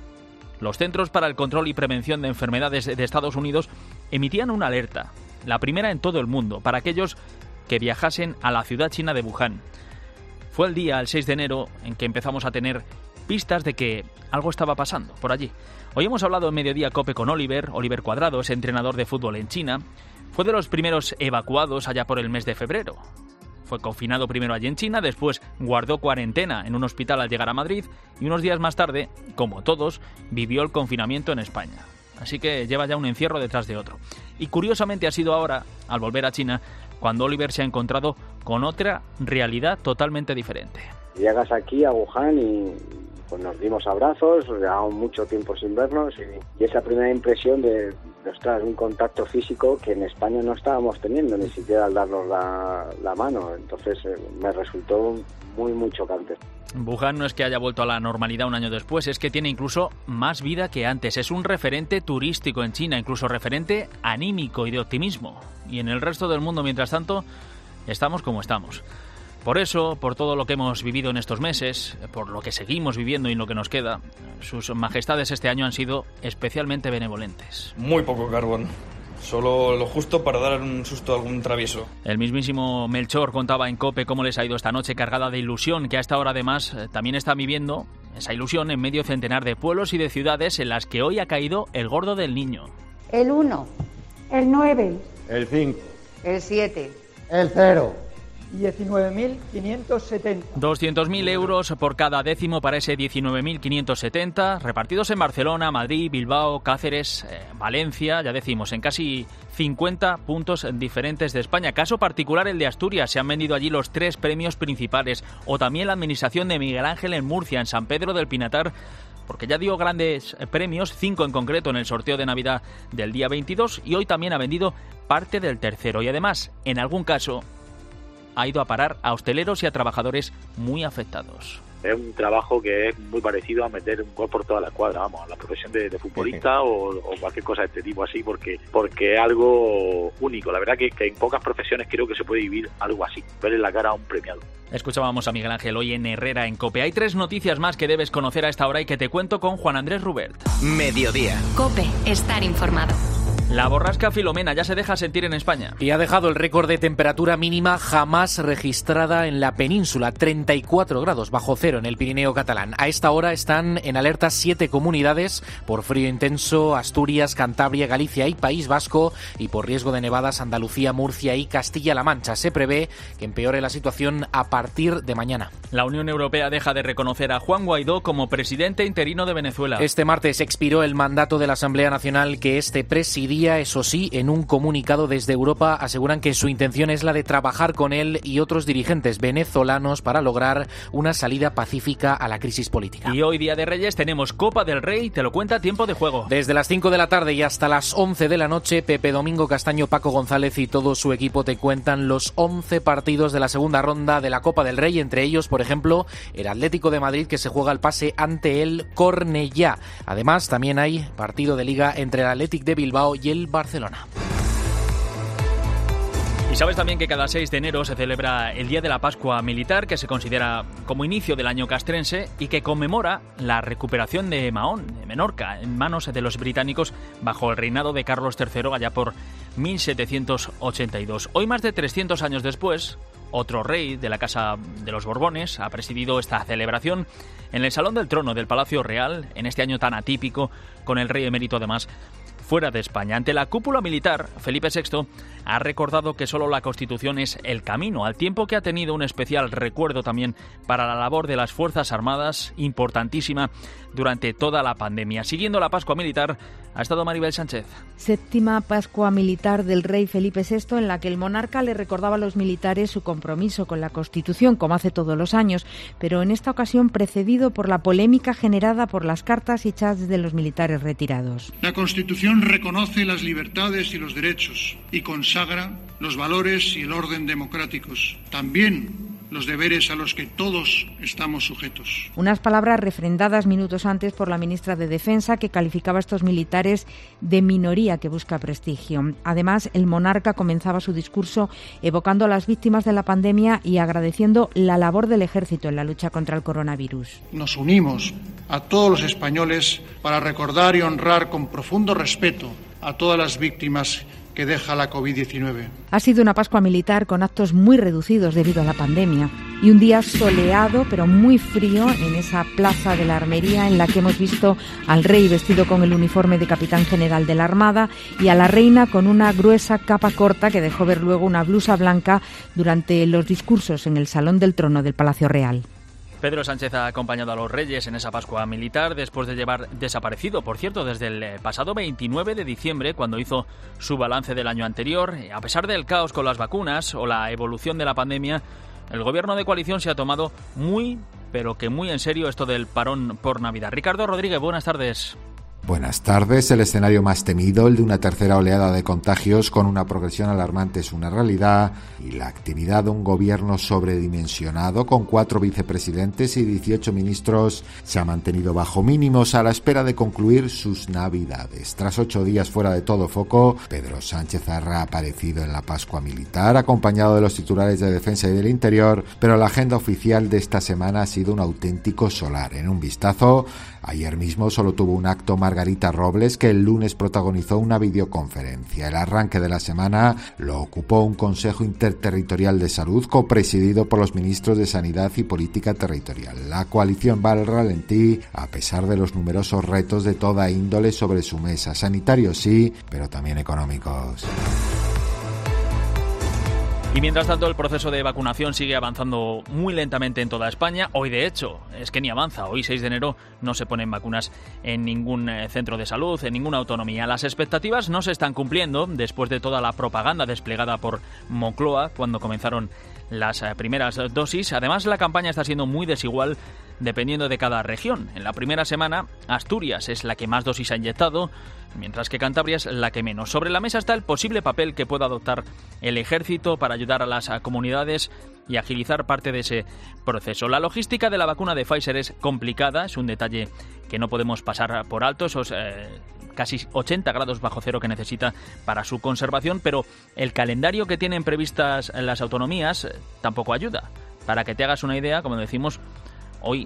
[SPEAKER 1] los Centros para el Control y Prevención de Enfermedades de Estados Unidos emitían una alerta, la primera en todo el mundo, para aquellos que viajasen a la ciudad china de Wuhan. Fue el día, el seis de enero, en que empezamos a tener pistas de que algo estaba pasando por allí. Hoy hemos hablado en Mediodía COPE con Oliver, Oliver Cuadrado, es entrenador de fútbol en China. Fue de los primeros evacuados allá por el mes de febrero. Fue confinado primero allí en China, después guardó cuarentena en un hospital al llegar a Madrid y unos días más tarde, como todos, vivió el confinamiento en España. Así que lleva ya un encierro detrás de otro. Y curiosamente ha sido ahora, al volver a China, cuando Oliver se ha encontrado con otra realidad totalmente diferente.
[SPEAKER 15] Llegas aquí a Wuhan y pues nos dimos abrazos, llevamos mucho tiempo sin vernos y, y esa primera impresión de, de ostras, un contacto físico que en España no estábamos teniendo, ni siquiera al darnos la, la mano. Entonces eh, me resultó muy, muy chocante.
[SPEAKER 1] Wuhan no es que haya vuelto a la normalidad un año después, es que tiene incluso más vida que antes. Es un referente turístico en China, incluso referente anímico y de optimismo. Y en el resto del mundo, mientras tanto, estamos como estamos. Por eso, por todo lo que hemos vivido en estos meses, por lo que seguimos viviendo y lo que nos queda, sus majestades este año han sido especialmente benevolentes.
[SPEAKER 16] Muy poco carbón. Solo lo justo para dar un susto a algún travieso.
[SPEAKER 1] El mismísimo Melchor contaba en COPE cómo les ha ido esta noche cargada de ilusión, que a esta hora además también está viviendo esa ilusión en medio centenar de pueblos y de ciudades en las que hoy ha caído el gordo del niño.
[SPEAKER 17] El uno, el nueve,
[SPEAKER 18] el cinco,
[SPEAKER 17] el siete,
[SPEAKER 18] el cero.
[SPEAKER 17] diecinueve mil quinientos setenta.
[SPEAKER 1] doscientos mil euros por cada décimo para ese diecinueve mil quinientos setenta, repartidos en Barcelona, Madrid, Bilbao, Cáceres, eh, Valencia, ya decimos, en casi cincuenta puntos diferentes de España. Caso particular el de Asturias, se han vendido allí los tres premios principales, o también la administración de Miguel Ángel en Murcia, en San Pedro del Pinatar, porque ya dio grandes premios, cinco en concreto en el sorteo de Navidad del día veintidós, y hoy también ha vendido parte del tercero, y además, en algún caso, ha ido a parar a hosteleros y a trabajadores muy afectados.
[SPEAKER 19] Es un trabajo que es muy parecido a meter un gol por toda la cuadra, vamos, a la profesión de, de futbolista o, o cualquier cosa de este tipo así, porque porque es algo único. La verdad que, que en pocas profesiones creo que se puede vivir algo así, verle la cara a un premiado.
[SPEAKER 1] Escuchábamos a Miguel Ángel hoy en Herrera en COPE. Hay tres noticias más que debes conocer a esta hora y que te cuento con Juan Andrés Rubert.
[SPEAKER 3] Mediodía.
[SPEAKER 2] COPE. Estar informado.
[SPEAKER 1] La borrasca Filomena ya se deja sentir en España.
[SPEAKER 18] Y ha dejado el récord de temperatura mínima jamás registrada en la península, treinta y cuatro grados bajo cero en el Pirineo catalán. A esta hora están en alerta siete comunidades por frío intenso: Asturias, Cantabria, Galicia y País Vasco, y por riesgo de nevadas Andalucía, Murcia y Castilla-La Mancha. Se prevé que empeore la situación a partir de mañana.
[SPEAKER 1] La Unión Europea deja de reconocer a Juan Guaidó como presidente interino de Venezuela.
[SPEAKER 18] Este martes expiró el mandato de la Asamblea Nacional que este presidía. Eso sí, en un comunicado desde Europa aseguran que su intención es la de trabajar con él y otros dirigentes venezolanos para lograr una salida pacífica a la crisis política.
[SPEAKER 1] Y hoy, Día de Reyes, tenemos Copa del Rey, te lo cuenta Tiempo de Juego.
[SPEAKER 18] Desde las cinco de la tarde y hasta las once de la noche, Pepe Domingo Castaño, Paco González y todo su equipo te cuentan los once partidos de la segunda ronda de la Copa del Rey, entre ellos, por ejemplo, el Atlético de Madrid, que se juega el pase ante el Cornellá. Además, también hay partido de Liga entre el Athletic de Bilbao y el Barcelona.
[SPEAKER 1] Y sabes también que cada seis de enero se celebra el Día de la Pascua Militar, que se considera como inicio del año castrense y que conmemora la recuperación de Mahón, de Menorca, en manos de los británicos bajo el reinado de Carlos tercero allá por mil setecientos ochenta y dos. Hoy, más de trescientos años después, otro rey de la Casa de los Borbones ha presidido esta celebración en el Salón del Trono del Palacio Real, en este año tan atípico, con el rey emérito además fuera de España. Ante la cúpula militar, Felipe sexto ha recordado que solo la Constitución es el camino, al tiempo que ha tenido un especial recuerdo también para la labor de las Fuerzas Armadas, importantísima durante toda la pandemia. Siguiendo la Pascua Militar, ha estado Maribel Sánchez.
[SPEAKER 20] Séptima Pascua Militar del rey Felipe sexto, en la que el monarca le recordaba a los militares su compromiso con la Constitución, como hace todos los años, pero en esta ocasión precedido por la polémica generada por las cartas y chats de los militares retirados.
[SPEAKER 21] La Constitución reconoce las libertades y los derechos y consagra los valores y el orden democráticos. También los deberes a los que todos estamos sujetos.
[SPEAKER 20] Unas palabras refrendadas minutos antes por la ministra de Defensa, que calificaba a estos militares de minoría que busca prestigio. Además, el monarca comenzaba su discurso evocando a las víctimas de la pandemia y agradeciendo la labor del ejército en la lucha contra el coronavirus.
[SPEAKER 21] Nos unimos a todos los españoles para recordar y honrar con profundo respeto a todas las víctimas que deja la covid diecinueve.
[SPEAKER 20] Ha sido una Pascua Militar con actos muy reducidos debido a la pandemia y un día soleado pero muy frío en esa plaza de la Armería, en la que hemos visto al rey vestido con el uniforme de capitán general de la Armada y a la reina con una gruesa capa corta que dejó ver luego una blusa blanca durante los discursos en el Salón del Trono del Palacio Real.
[SPEAKER 1] Pedro Sánchez ha acompañado a los reyes en esa Pascua Militar después de llevar desaparecido, por cierto, desde el pasado veintinueve de diciembre, cuando hizo su balance del año anterior. A pesar del caos con las vacunas o la evolución de la pandemia, el gobierno de coalición se ha tomado muy, pero que muy en serio esto del parón por Navidad. Ricardo Rodríguez, buenas tardes.
[SPEAKER 22] Buenas tardes. El escenario más temido, el de una tercera oleada de contagios con una progresión alarmante, es una realidad, y la actividad de un gobierno sobredimensionado con cuatro vicepresidentes y dieciocho ministros se ha mantenido bajo mínimos a la espera de concluir sus navidades. Tras ocho días fuera de todo foco, Pedro Sánchez ha reaparecido en la Pascua Militar acompañado de los titulares de Defensa y del Interior, pero la agenda oficial de esta semana ha sido un auténtico solar. En un vistazo, ayer mismo solo tuvo un acto Margarita Robles, que el lunes protagonizó una videoconferencia. El arranque de la semana lo ocupó un Consejo Interterritorial de Salud copresidido por los ministros de Sanidad y Política Territorial. La coalición va al ralentí a pesar de los numerosos retos de toda índole sobre su mesa. Sanitarios sí, pero también económicos.
[SPEAKER 1] Y mientras tanto, el proceso de vacunación sigue avanzando muy lentamente en toda España. Hoy, de hecho, es que ni avanza. Hoy, seis de enero, no se ponen vacunas en ningún centro de salud, en ninguna autonomía. Las expectativas no se están cumpliendo después de toda la propaganda desplegada por Moncloa cuando comenzaron las primeras dosis. Además, la campaña está siendo muy desigual dependiendo de cada región. En la primera semana, Asturias es la que más dosis ha inyectado, mientras que Cantabria es la que menos. Sobre la mesa está el posible papel que pueda adoptar el ejército para ayudar a las comunidades y agilizar parte de ese proceso. La logística de la vacuna de Pfizer es complicada, es un detalle que no podemos pasar por alto, esos eh, casi ochenta grados bajo cero que necesita para su conservación, pero el calendario que tienen previstas las autonomías tampoco ayuda. Para que te hagas una idea, como decimos, hoy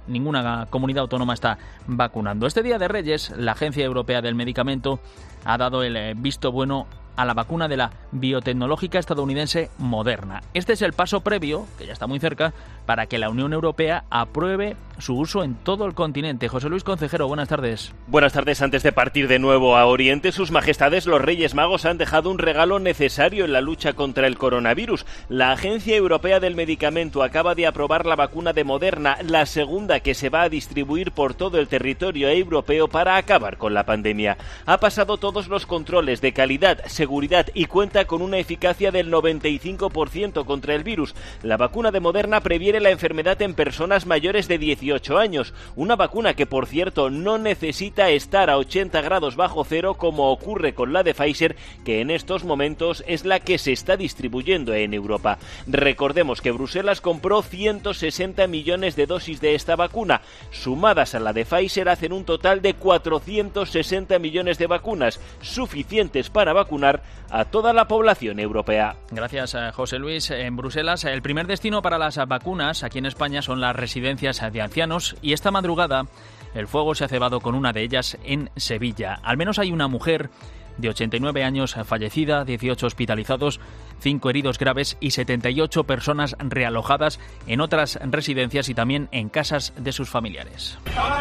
[SPEAKER 1] ninguna comunidad autónoma está vacunando. Este Día de Reyes, la Agencia Europea del Medicamento ha dado el visto bueno a la vacuna de la biotecnológica estadounidense Moderna. Este es el paso previo, que ya está muy cerca, para que la Unión Europea apruebe su uso en todo el continente. José Luis Concejero, buenas tardes.
[SPEAKER 4] Buenas tardes. Antes de partir de nuevo a Oriente, sus majestades los Reyes Magos han dejado un regalo necesario en la lucha contra el coronavirus. La Agencia Europea del Medicamento acaba de aprobar la vacuna de Moderna, la segunda que se va a distribuir por todo el territorio europeo para acabar con la pandemia. Ha pasado todos los controles de calidad, seguridad y cuenta con una eficacia del noventa y cinco por ciento contra el virus. La vacuna de Moderna previene la enfermedad en personas mayores de dieciocho años, una vacuna que, por cierto, no necesita estar a ochenta grados bajo cero como ocurre con la de Pfizer, que en estos momentos es la que se está distribuyendo en Europa. Recordemos que Bruselas compró ciento sesenta millones de dosis de esta vacuna, sumadas a la de Pfizer hacen un total de cuatrocientos sesenta millones de vacunas, suficientes para vacunar a toda la población europea.
[SPEAKER 1] Gracias, José Luis. En Bruselas, el primer destino para las vacunas aquí en España son las residencias de ancianos y esta madrugada el fuego se ha cebado con una de ellas en Sevilla. Al menos hay una mujer de ochenta y nueve años fallecida, dieciocho hospitalizados, cinco heridos graves y setenta y ocho personas realojadas en otras residencias y también en casas de sus familiares.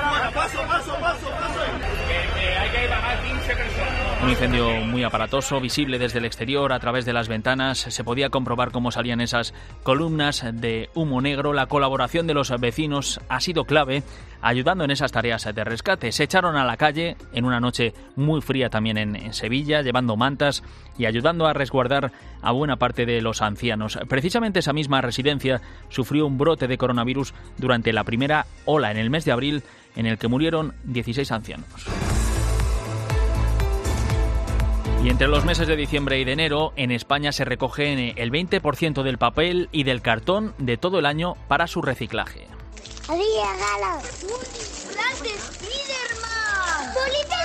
[SPEAKER 1] Un incendio muy aparatoso, visible desde el exterior a través de las ventanas. Se podía comprobar cómo salían esas columnas de humo negro. La colaboración de los vecinos ha sido clave, ayudando en esas tareas de rescate. Se echaron a la calle en una noche muy fría también en, en Sevilla, llevando mantas y ayudando a resguardar a buena parte de los ancianos. Precisamente esa misma residencia sufrió un brote de coronavirus durante la primera ola en el mes de abril, en el que murieron dieciséis ancianos. Y entre los meses de diciembre y de enero, en España se recoge el veinte por ciento del papel y del cartón de todo el año para su reciclaje.
[SPEAKER 5] ¡Había galas! ¡Las de Spiderman!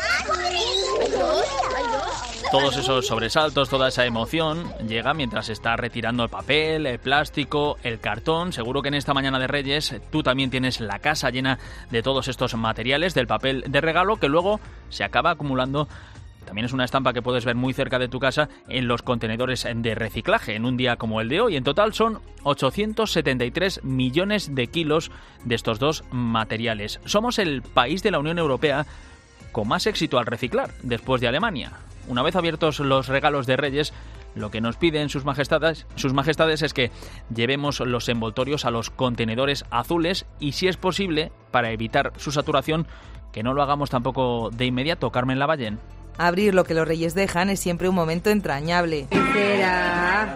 [SPEAKER 1] Todos esos sobresaltos, toda esa emoción llega mientras se está retirando el papel, el plástico, el cartón. Seguro que en esta mañana de Reyes tú también tienes la casa llena de todos estos materiales, del papel de regalo que luego se acaba acumulando. También es una estampa que puedes ver muy cerca de tu casa en los contenedores de reciclaje en un día como el de hoy. En total son ochocientos setenta y tres millones de kilos de estos dos materiales. Somos el país de la Unión Europea con más éxito al reciclar, después de Alemania. Una vez abiertos los regalos de Reyes, lo que nos piden sus majestades, sus majestades es que llevemos los envoltorios a los contenedores azules y, si es posible, para evitar su saturación, que no lo hagamos tampoco de inmediato. Carmen Lavallén.
[SPEAKER 6] Abrir lo que los Reyes dejan es siempre un momento entrañable. ¿Será?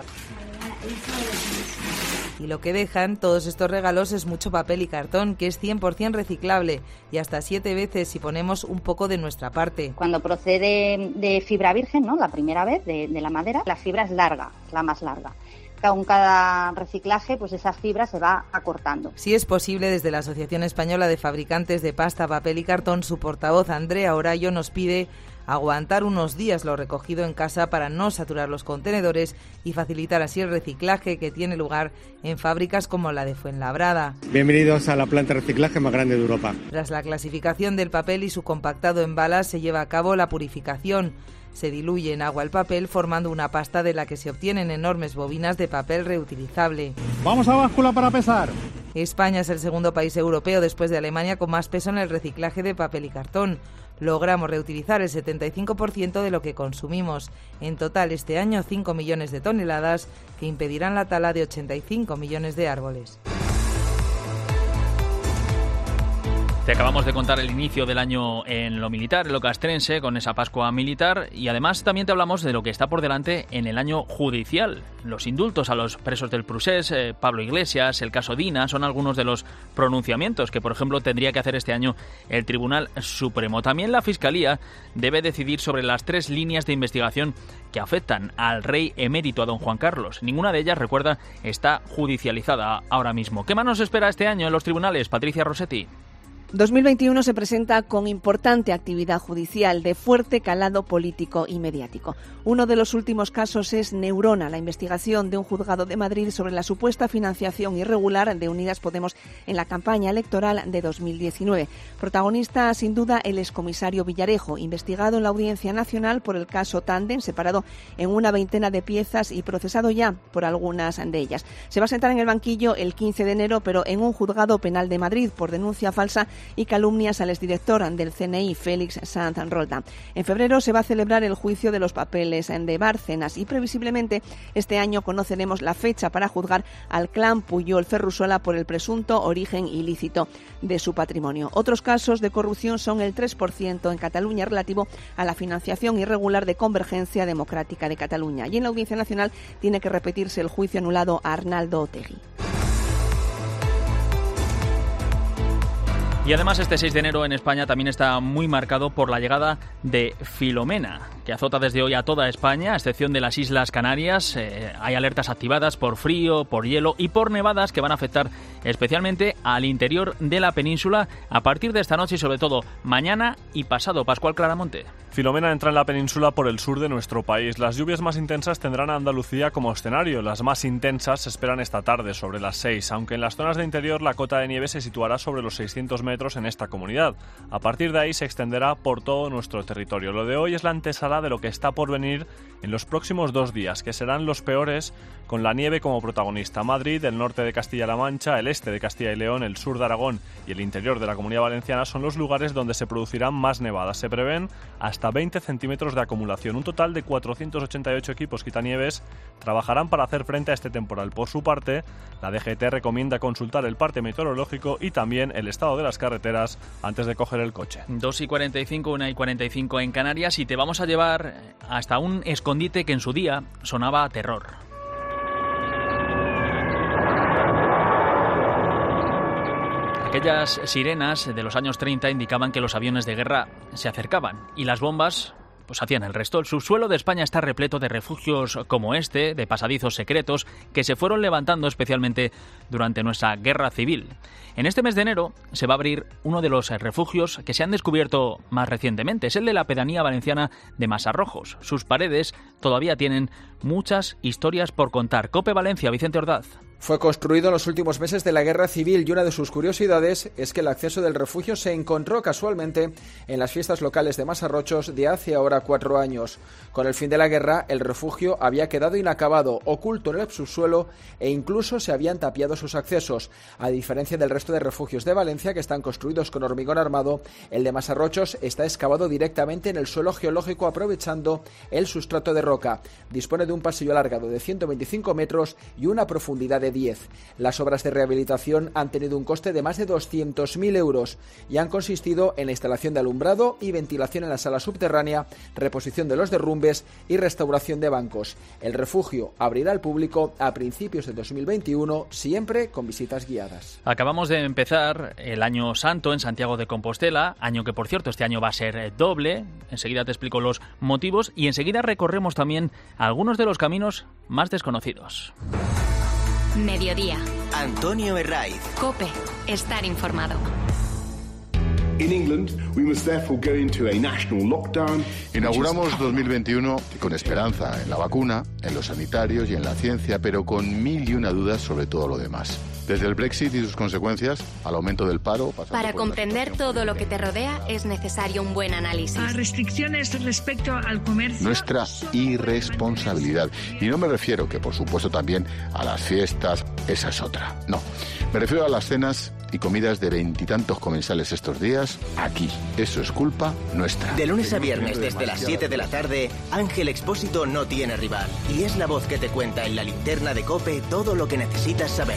[SPEAKER 6] Y lo que dejan todos estos regalos es mucho papel y cartón, que es cien por ciento reciclable, y hasta siete veces si ponemos un poco de nuestra parte.
[SPEAKER 7] Cuando procede de fibra virgen, ¿no?, la primera vez de, de la madera, la fibra es larga, es la más larga. Con cada reciclaje, pues esa fibra se va acortando.
[SPEAKER 6] Si es posible, desde la Asociación Española de Fabricantes de Pasta, Papel y Cartón, su portavoz Andrea Orayo nos pide aguantar unos días lo recogido en casa para no saturar los contenedores y facilitar así el reciclaje que tiene lugar en fábricas como la de Fuenlabrada.
[SPEAKER 23] Bienvenidos a la planta de reciclaje más grande de Europa.
[SPEAKER 6] Tras la clasificación del papel y su compactado en balas, se lleva a cabo la purificación. Se diluye en agua el papel formando una pasta de la que se obtienen enormes bobinas de papel reutilizable.
[SPEAKER 23] ¡Vamos a báscula para pesar!
[SPEAKER 6] España es el segundo país europeo después de Alemania con más peso en el reciclaje de papel y cartón. Logramos reutilizar el setenta y cinco por ciento de lo que consumimos. En total este año cinco millones de toneladas que impedirán la tala de ochenta y cinco millones de árboles.
[SPEAKER 1] Te acabamos de contar el inicio del año en lo militar, en lo castrense, con esa Pascua militar, y además también te hablamos de lo que está por delante en el año judicial. Los indultos a los presos del Prusés, eh, Pablo Iglesias, el caso Dina, son algunos de los pronunciamientos que, por ejemplo, tendría que hacer este año el Tribunal Supremo. También la Fiscalía debe decidir sobre las tres líneas de investigación que afectan al rey emérito, a don Juan Carlos. Ninguna de ellas, recuerda, está judicializada ahora mismo. ¿Qué más nos espera este año en los tribunales, Patricia Rossetti?
[SPEAKER 8] dos mil veintiuno se presenta con importante actividad judicial de fuerte calado político y mediático. Uno de los últimos casos es Neurona, la investigación de un juzgado de Madrid sobre la supuesta financiación irregular de Unidas Podemos en la campaña electoral de dos mil diecinueve. Protagonista, sin duda, el excomisario Villarejo, investigado en la Audiencia Nacional por el caso Tándem, separado en una veintena de piezas y procesado ya por algunas de ellas. Se va a sentar en el banquillo el quince de enero, pero en un juzgado penal de Madrid por denuncia falsa y calumnias al exdirector del C N I, Félix Sanz Rolda. En febrero se va a celebrar el juicio de los papeles de Bárcenas y previsiblemente este año conoceremos la fecha para juzgar al clan Puyol Ferrusola por el presunto origen ilícito de su patrimonio. Otros casos de corrupción son el tres por ciento en Cataluña relativo a la financiación irregular de Convergencia Democrática de Cataluña. Y en la Audiencia Nacional tiene que repetirse el juicio anulado a Arnaldo Otegi.
[SPEAKER 1] Y además este seis de enero en España también está muy marcado por la llegada de Filomena, que azota desde hoy a toda España, a excepción de las Islas Canarias. Eh, hay alertas activadas por frío, por hielo y por nevadas que van a afectar especialmente al interior de la península a partir de esta noche y sobre todo mañana y pasado. Pascual Claramonte.
[SPEAKER 9] Filomena entra en la península por el sur de nuestro país. Las lluvias más intensas tendrán a Andalucía como escenario. Las más intensas se esperan esta tarde, sobre las seis, aunque en las zonas de interior la cota de nieve se situará sobre los seiscientos metros en esta comunidad. A partir de ahí se extenderá por todo nuestro territorio. Lo de hoy es la antesala de lo que está por venir en los próximos dos días, que serán los peores, con la nieve como protagonista. Madrid, el norte de Castilla-La Mancha, el este de Castilla y León, el sur de Aragón y el interior de la Comunidad Valenciana son los lugares donde se producirán más nevadas. Se prevén hasta veinte centímetros de acumulación. Un total de cuatrocientos ochenta y ocho equipos quitanieves trabajarán para hacer frente a este temporal. Por su parte, la D G T recomienda consultar el parte meteorológico y también el estado de las carreteras antes de coger el coche.
[SPEAKER 1] dos y cuarenta y cinco, una y cuarenta y cinco en Canarias y te vamos a llevar hasta un escondite que en su día sonaba a terror. Aquellas sirenas de los años treinta indicaban que los aviones de guerra se acercaban y las bombas pues hacían el resto. El subsuelo de España está repleto de refugios como este, de pasadizos secretos que se fueron levantando especialmente durante nuestra guerra civil. En este mes de enero se va a abrir uno de los refugios que se han descubierto más recientemente. Es el de la pedanía valenciana de Masarrojos. Sus paredes todavía tienen muchas historias por contar. COPE Valencia, Vicente Ordaz.
[SPEAKER 10] Fue construido en los últimos meses de la Guerra Civil y una de sus curiosidades es que el acceso del refugio se encontró casualmente en las fiestas locales de Masarrochos de hace ahora cuatro años. Con el fin de la guerra, el refugio había quedado inacabado, oculto en el subsuelo e incluso se habían tapiado sus accesos. A diferencia del resto de refugios de Valencia que están construidos con hormigón armado, el de Masarrochos está excavado directamente en el suelo geológico aprovechando el sustrato de roca. Dispone de un pasillo alargado de ciento veinticinco metros y una profundidad de diez. Las obras de rehabilitación han tenido un coste de más de doscientos mil euros y han consistido en la instalación de alumbrado y ventilación en la sala subterránea, reposición de los derrumbes y restauración de bancos. El refugio abrirá al público a principios de dos mil veintiuno, siempre con visitas guiadas.
[SPEAKER 1] Acabamos de empezar el Año Santo en Santiago de Compostela, año que por cierto este año va a ser doble. Enseguida te explico los motivos y enseguida recorremos también algunos de los caminos más desconocidos.
[SPEAKER 2] Mediodía.
[SPEAKER 3] Antonio Herraiz.
[SPEAKER 2] COPE. Estar informado.
[SPEAKER 11] Inauguramos dos mil veintiuno con esperanza en la vacuna, en los sanitarios y en la ciencia, pero con mil y una dudas sobre todo lo demás. Desde el Brexit y sus consecuencias al aumento del paro.
[SPEAKER 2] Para comprender todo lo que te rodea es necesario un buen análisis.
[SPEAKER 24] A restricciones respecto al comercio.
[SPEAKER 11] Nuestra irresponsabilidad. Y no me refiero, que por supuesto también, a las fiestas, esa es otra. No, me refiero a las cenas y comidas de veintitantos comensales estos días, aquí. Eso es culpa nuestra.
[SPEAKER 3] De lunes a viernes desde las siete de la tarde, Ángel Expósito no tiene rival. Y es la voz que te cuenta en la linterna de COPE todo lo que necesitas saber.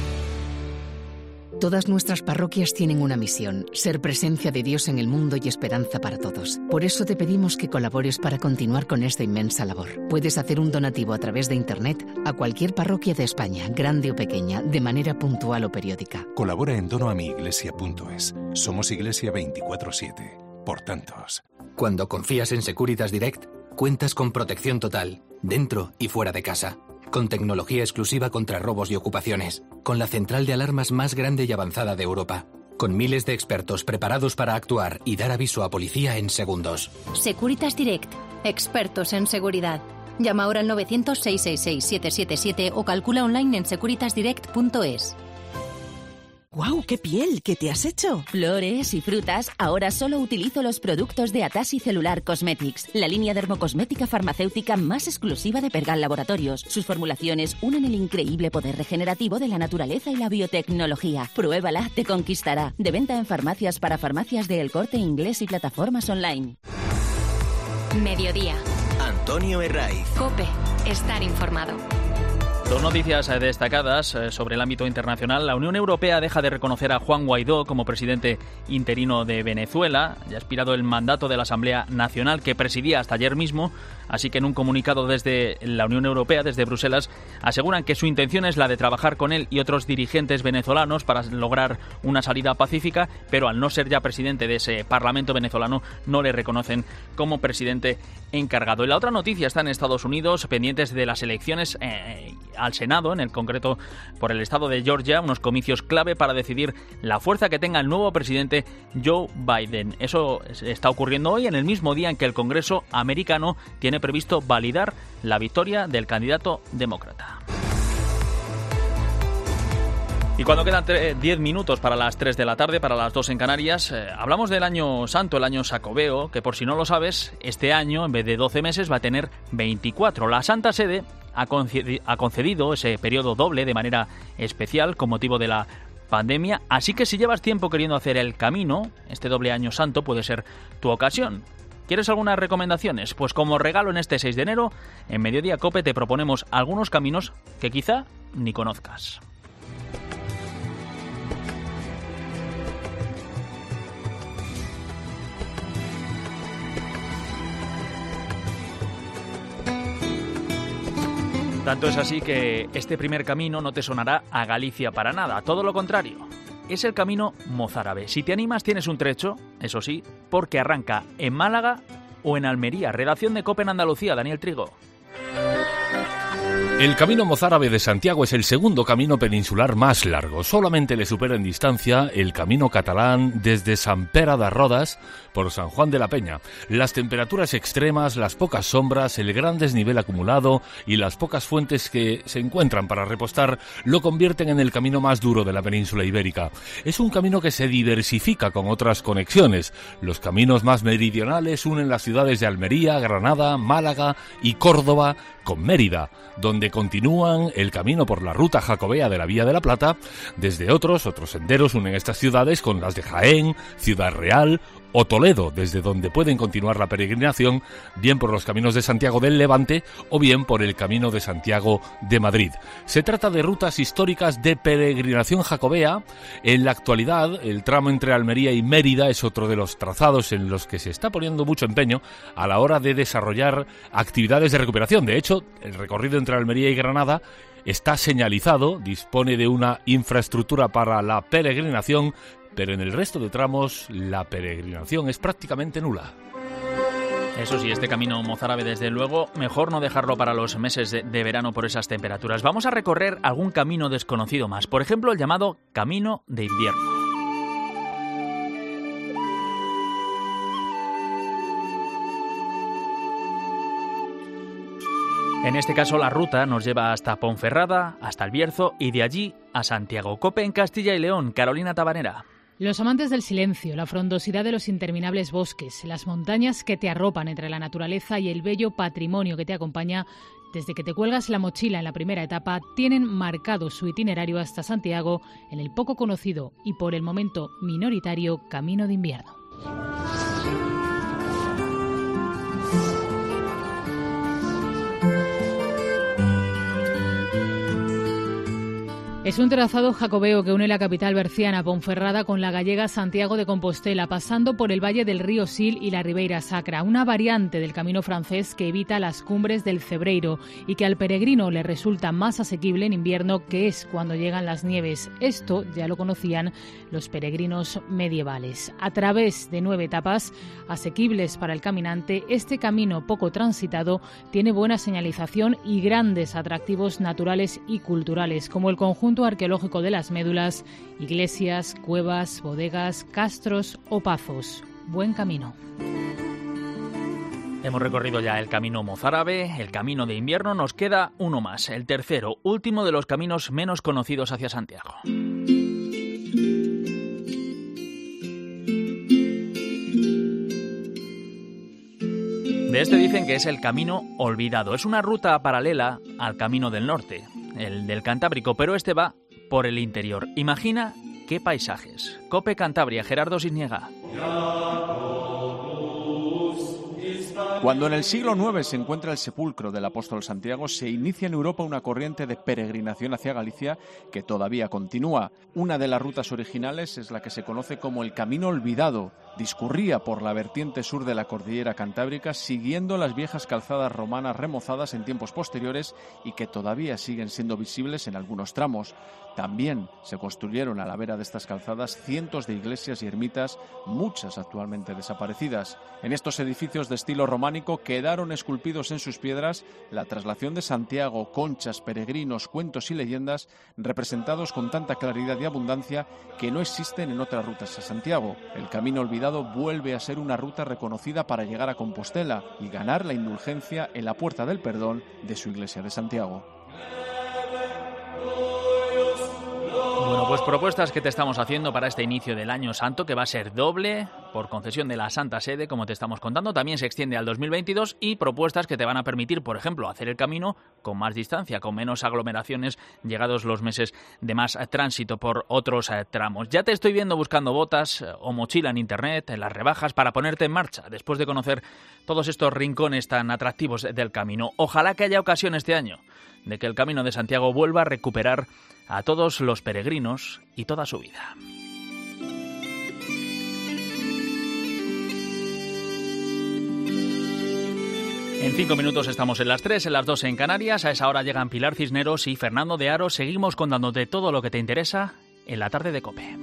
[SPEAKER 25] Todas nuestras parroquias tienen una misión, ser presencia de Dios en el mundo y esperanza para todos. Por eso te pedimos que colabores para continuar con esta inmensa labor. Puedes hacer un donativo a través de Internet a cualquier parroquia de España, grande o pequeña, de manera puntual o periódica.
[SPEAKER 26] Colabora en donoamiglesia punto es. Somos Iglesia veinticuatro siete. Por tantos.
[SPEAKER 27] Cuando confías en Securitas Direct, cuentas con protección total, dentro y fuera de casa. Con tecnología exclusiva contra robos y ocupaciones. Con la central de alarmas más grande y avanzada de Europa. con miles de expertos preparados para actuar y dar aviso a policía en segundos.
[SPEAKER 2] Securitas Direct, expertos en seguridad. Llama ahora al novecientos, seiscientos sesenta y seis, setecientos setenta y siete o calcula online en securitas direct punto es.
[SPEAKER 12] ¡Guau! ¡Qué piel! ¿Qué te has hecho?
[SPEAKER 13] Flores y frutas. Ahora solo utilizo los productos de Atasi Cellular Cosmetics, la línea dermocosmética farmacéutica más exclusiva de Pergal Laboratorios. Sus formulaciones unen el increíble poder regenerativo de la naturaleza y la biotecnología. Pruébala, te conquistará. De venta en farmacias para farmacias de El Corte Inglés y plataformas online.
[SPEAKER 2] Mediodía.
[SPEAKER 3] Antonio Herraiz.
[SPEAKER 2] COPE. Estar informado.
[SPEAKER 1] Dos noticias destacadas sobre el ámbito internacional. La Unión Europea deja de reconocer a Juan Guaidó como presidente interino de Venezuela. Ya ha expirado el mandato de la Asamblea Nacional que presidía hasta ayer mismo. Así que en un comunicado desde la Unión Europea, desde Bruselas, aseguran que su intención es la de trabajar con él y otros dirigentes venezolanos para lograr una salida pacífica, pero al no ser ya presidente de ese Parlamento venezolano, no le reconocen como presidente encargado. Y la otra noticia está en Estados Unidos, pendientes de las elecciones eh, al Senado, en el concreto por el estado de Georgia, unos comicios clave para decidir la fuerza que tenga el nuevo presidente Joe Biden. Eso está ocurriendo hoy, en el mismo día en que el Congreso americano tiene previsto validar la victoria del candidato demócrata. Y cuando quedan diez minutos para las tres de la tarde, para las dos en Canarias, eh, hablamos del año santo, el año Jacobeo, que por si no lo sabes, este año en vez de doce meses va a tener veinticuatro. La Santa Sede ha concedido ese periodo doble de manera especial con motivo de la pandemia, así que si llevas tiempo queriendo hacer el camino, este doble año santo puede ser tu ocasión. ¿Quieres algunas recomendaciones? Pues como regalo en este seis de enero, en Mediodía COPE te proponemos algunos caminos que quizá ni conozcas. Tanto es así que este primer camino no te sonará a Galicia para nada, todo lo contrario. Es el camino mozárabe. Si te animas tienes un trecho, eso sí, porque arranca en Málaga o en Almería. Redacción de COPE en Andalucía, Daniel Trigo.
[SPEAKER 14] El camino mozárabe de Santiago es el segundo camino peninsular más largo. Solamente le supera en distancia el camino catalán desde Sant Pere de Rodes por San Juan de la Peña. Las temperaturas extremas, las pocas sombras, el gran desnivel acumulado y las pocas fuentes que se encuentran para repostar lo convierten en el camino más duro de la península ibérica. Es un camino que se diversifica con otras conexiones. Los caminos más meridionales unen las ciudades de Almería, Granada, Málaga y Córdoba con Mérida, donde continúan el camino por la ruta jacobea de la Vía de la Plata. Desde otros, otros senderos unen estas ciudades con las de Jaén, Ciudad Real o Toledo, desde donde pueden continuar la peregrinación, bien por los caminos de Santiago del Levante o bien por el Camino de Santiago de Madrid. Se trata de rutas históricas de peregrinación jacobea. En la actualidad, el tramo entre Almería y Mérida es otro de los trazados en los que se está poniendo mucho empeño a la hora de desarrollar actividades de recuperación. De hecho, el recorrido entre Almería y Granada está señalizado, dispone de una infraestructura para la peregrinación, pero en el resto de tramos la peregrinación es prácticamente nula.
[SPEAKER 1] Eso sí, este camino mozárabe, desde luego, mejor no dejarlo para los meses de, de verano por esas temperaturas. Vamos a recorrer algún camino desconocido más, por ejemplo, el llamado Camino de Invierno. En este caso, la ruta nos lleva hasta Ponferrada, hasta El Bierzo y de allí a Santiago. COPE en Castilla y León, Carolina Tabanera.
[SPEAKER 15] Los amantes del silencio, la frondosidad de los interminables bosques, las montañas que te arropan entre la naturaleza y el bello patrimonio que te acompaña desde que te cuelgas la mochila en la primera etapa, tienen marcado su itinerario hasta Santiago en el poco conocido y por el momento minoritario Camino de Invierno. Es un trazado jacobeo que une la capital berciana, Ponferrada, con la gallega Santiago de Compostela, pasando por el valle del río Sil y la Ribeira Sacra, una variante del camino francés que evita las cumbres del Cebreiro y que al peregrino le resulta más asequible en invierno, que es cuando llegan las nieves. Esto ya lo conocían los peregrinos medievales. A través de nueve etapas asequibles para el caminante, este camino poco transitado tiene buena señalización y grandes atractivos naturales y culturales, como el conjunto punto arqueológico de las Médulas, iglesias, cuevas, bodegas, castros o pazos. Buen camino.
[SPEAKER 1] Hemos recorrido ya el camino mozárabe, el camino de invierno, nos queda uno más, el tercero, último de los caminos menos conocidos hacia Santiago. De este dicen que es el camino olvidado, es una ruta paralela al camino del norte, el del Cantábrico, pero este va por el interior. Imagina qué paisajes. COPE Cantabria, Gerardo Sisniega.
[SPEAKER 16] Cuando en el siglo noveno se encuentra el sepulcro del apóstol Santiago, se inicia en Europa una corriente de peregrinación hacia Galicia que todavía continúa. Una de las rutas originales es la que se conoce como el Camino Olvidado. Discurría por la vertiente sur de la cordillera cantábrica siguiendo las viejas calzadas romanas remozadas en tiempos posteriores y que todavía siguen siendo visibles en algunos tramos. También se construyeron a la vera de estas calzadas cientos de iglesias y ermitas, muchas actualmente desaparecidas. En estos edificios de estilo románico quedaron esculpidos en sus piedras la traslación de Santiago, conchas, peregrinos, cuentos y leyendas representados con tanta claridad y abundancia que no existen en otras rutas a Santiago. El camino olvidado vuelve a ser una ruta reconocida para llegar a Compostela y ganar la indulgencia en la Puerta del Perdón de su iglesia de Santiago.
[SPEAKER 1] Bueno, pues propuestas que te estamos haciendo para este inicio del Año Santo, que va a ser doble por concesión de la Santa Sede, como te estamos contando. También se extiende al dos mil veintidós y propuestas que te van a permitir, por ejemplo, hacer el camino con más distancia, con menos aglomeraciones, llegados los meses de más tránsito por otros tramos. Ya te estoy viendo buscando botas o mochila en internet, en las rebajas, para ponerte en marcha, después de conocer todos estos rincones tan atractivos del camino. Ojalá que haya ocasión este año de que el Camino de Santiago vuelva a recuperar a todos los peregrinos y toda su vida. En cinco minutos estamos en las tres, en las dos en Canarias. A esa hora llegan Pilar Cisneros y Fernando de Aro. Seguimos contándote todo lo que te interesa en la tarde de COPE.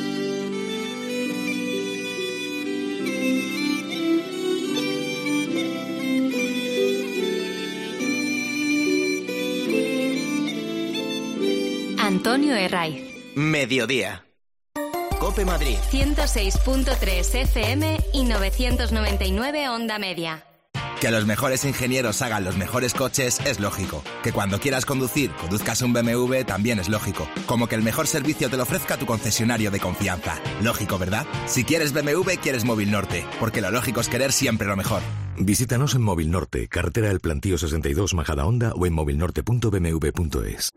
[SPEAKER 2] Antonio Herraiz.
[SPEAKER 3] Mediodía. COPE Madrid.
[SPEAKER 2] ciento seis punto tres F M y novecientos noventa y nueve Onda Media.
[SPEAKER 17] Que los mejores ingenieros hagan los mejores coches es lógico. Que cuando quieras conducir, conduzcas un B M W también es lógico. Como que el mejor servicio te lo ofrezca tu concesionario de confianza. Lógico, ¿verdad? Si quieres B M W, quieres Móvil Norte. Porque lo lógico es querer siempre lo mejor.
[SPEAKER 18] Visítanos en Móvil Norte, carretera del Plantío sesenta y dos Majadahonda o en móvilnorte punto b m w punto es.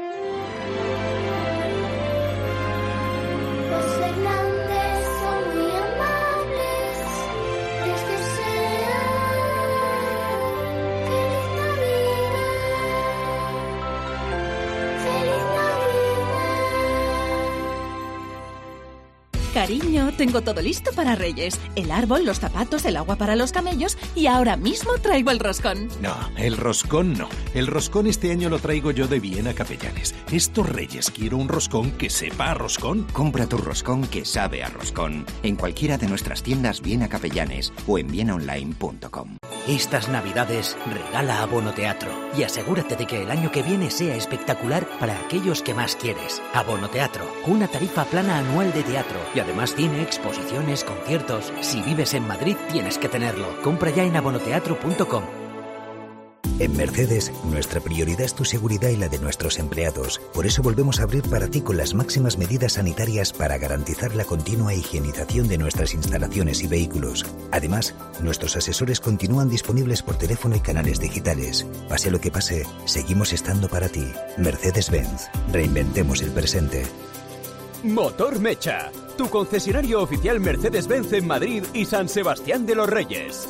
[SPEAKER 12] Cariño, tengo todo listo para Reyes. El árbol, los zapatos, el agua para los camellos y ahora mismo traigo el roscón.
[SPEAKER 26] No, el roscón no. El roscón este año lo traigo yo de Viena Capellanes. Estos Reyes quiero un roscón que sepa a roscón.
[SPEAKER 19] Compra tu roscón que sabe a roscón en cualquiera de nuestras tiendas Viena Capellanes o en viena online punto com.
[SPEAKER 20] Estas Navidades regala Abono Teatro y asegúrate de que el año que viene sea espectacular para aquellos que más quieres. Abono Teatro, una tarifa plana anual de teatro y además cine, exposiciones, conciertos. Si vives en Madrid tienes que tenerlo. Compra ya en abonoteatro punto com.
[SPEAKER 21] En Mercedes, nuestra prioridad es tu seguridad y la de nuestros empleados. Por eso volvemos a abrir para ti con las máximas medidas sanitarias para garantizar la continua higienización de nuestras instalaciones y vehículos. Además, nuestros asesores continúan disponibles por teléfono y canales digitales. Pase lo que pase, seguimos estando para ti. Mercedes-Benz. Reinventemos el presente.
[SPEAKER 22] Motor Mecha, tu concesionario oficial Mercedes-Benz en Madrid y San Sebastián de los Reyes.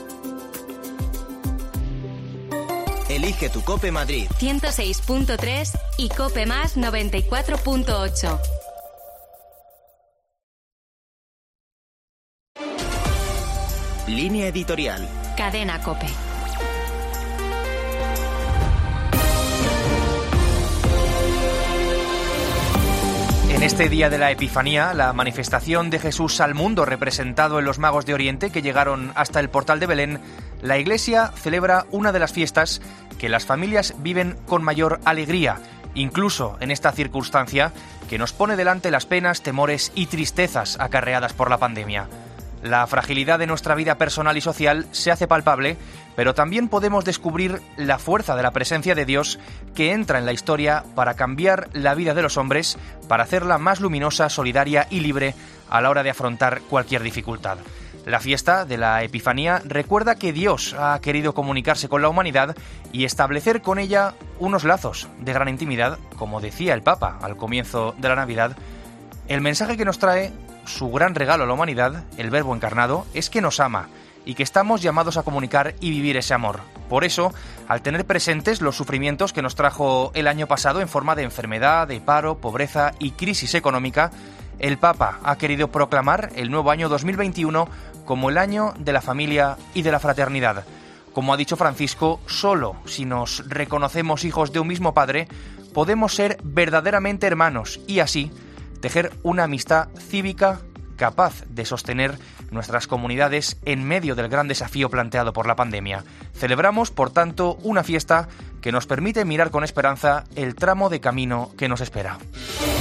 [SPEAKER 3] Elige tu COPE Madrid.
[SPEAKER 2] ciento seis punto tres y COPE Más noventa y cuatro punto ocho.
[SPEAKER 3] Línea editorial.
[SPEAKER 2] Cadena COPE.
[SPEAKER 28] En este día de la Epifanía, la manifestación de Jesús al mundo representado en los Magos de Oriente que llegaron hasta el portal de Belén, la Iglesia celebra una de las fiestas que las familias viven con mayor alegría, incluso en esta circunstancia que nos pone delante las penas, temores y tristezas acarreadas por la pandemia. La fragilidad de nuestra vida personal y social se hace palpable, pero también podemos descubrir la fuerza de la presencia de Dios que entra en la historia para cambiar la vida de los hombres, para hacerla más luminosa, solidaria y libre a la hora de afrontar cualquier dificultad. La fiesta de la Epifanía recuerda que Dios ha querido comunicarse con la humanidad y establecer con ella unos lazos de gran intimidad, como decía el Papa al comienzo de la Navidad. El mensaje que nos trae su gran regalo a la humanidad, el Verbo encarnado, es que nos ama y que estamos llamados a comunicar y vivir ese amor. Por eso, al tener presentes los sufrimientos que nos trajo el año pasado en forma de enfermedad, de paro, pobreza y crisis económica, el Papa ha querido proclamar el nuevo año dos mil veintiuno como el año de la familia y de la fraternidad. Como ha dicho Francisco, solo si nos reconocemos hijos de un mismo Padre, podemos ser verdaderamente hermanos y así tejer una amistad cívica capaz de sostener nuestras comunidades en medio del gran desafío planteado por la pandemia. Celebramos, por tanto, una fiesta que nos permite mirar con esperanza el tramo de camino que nos espera.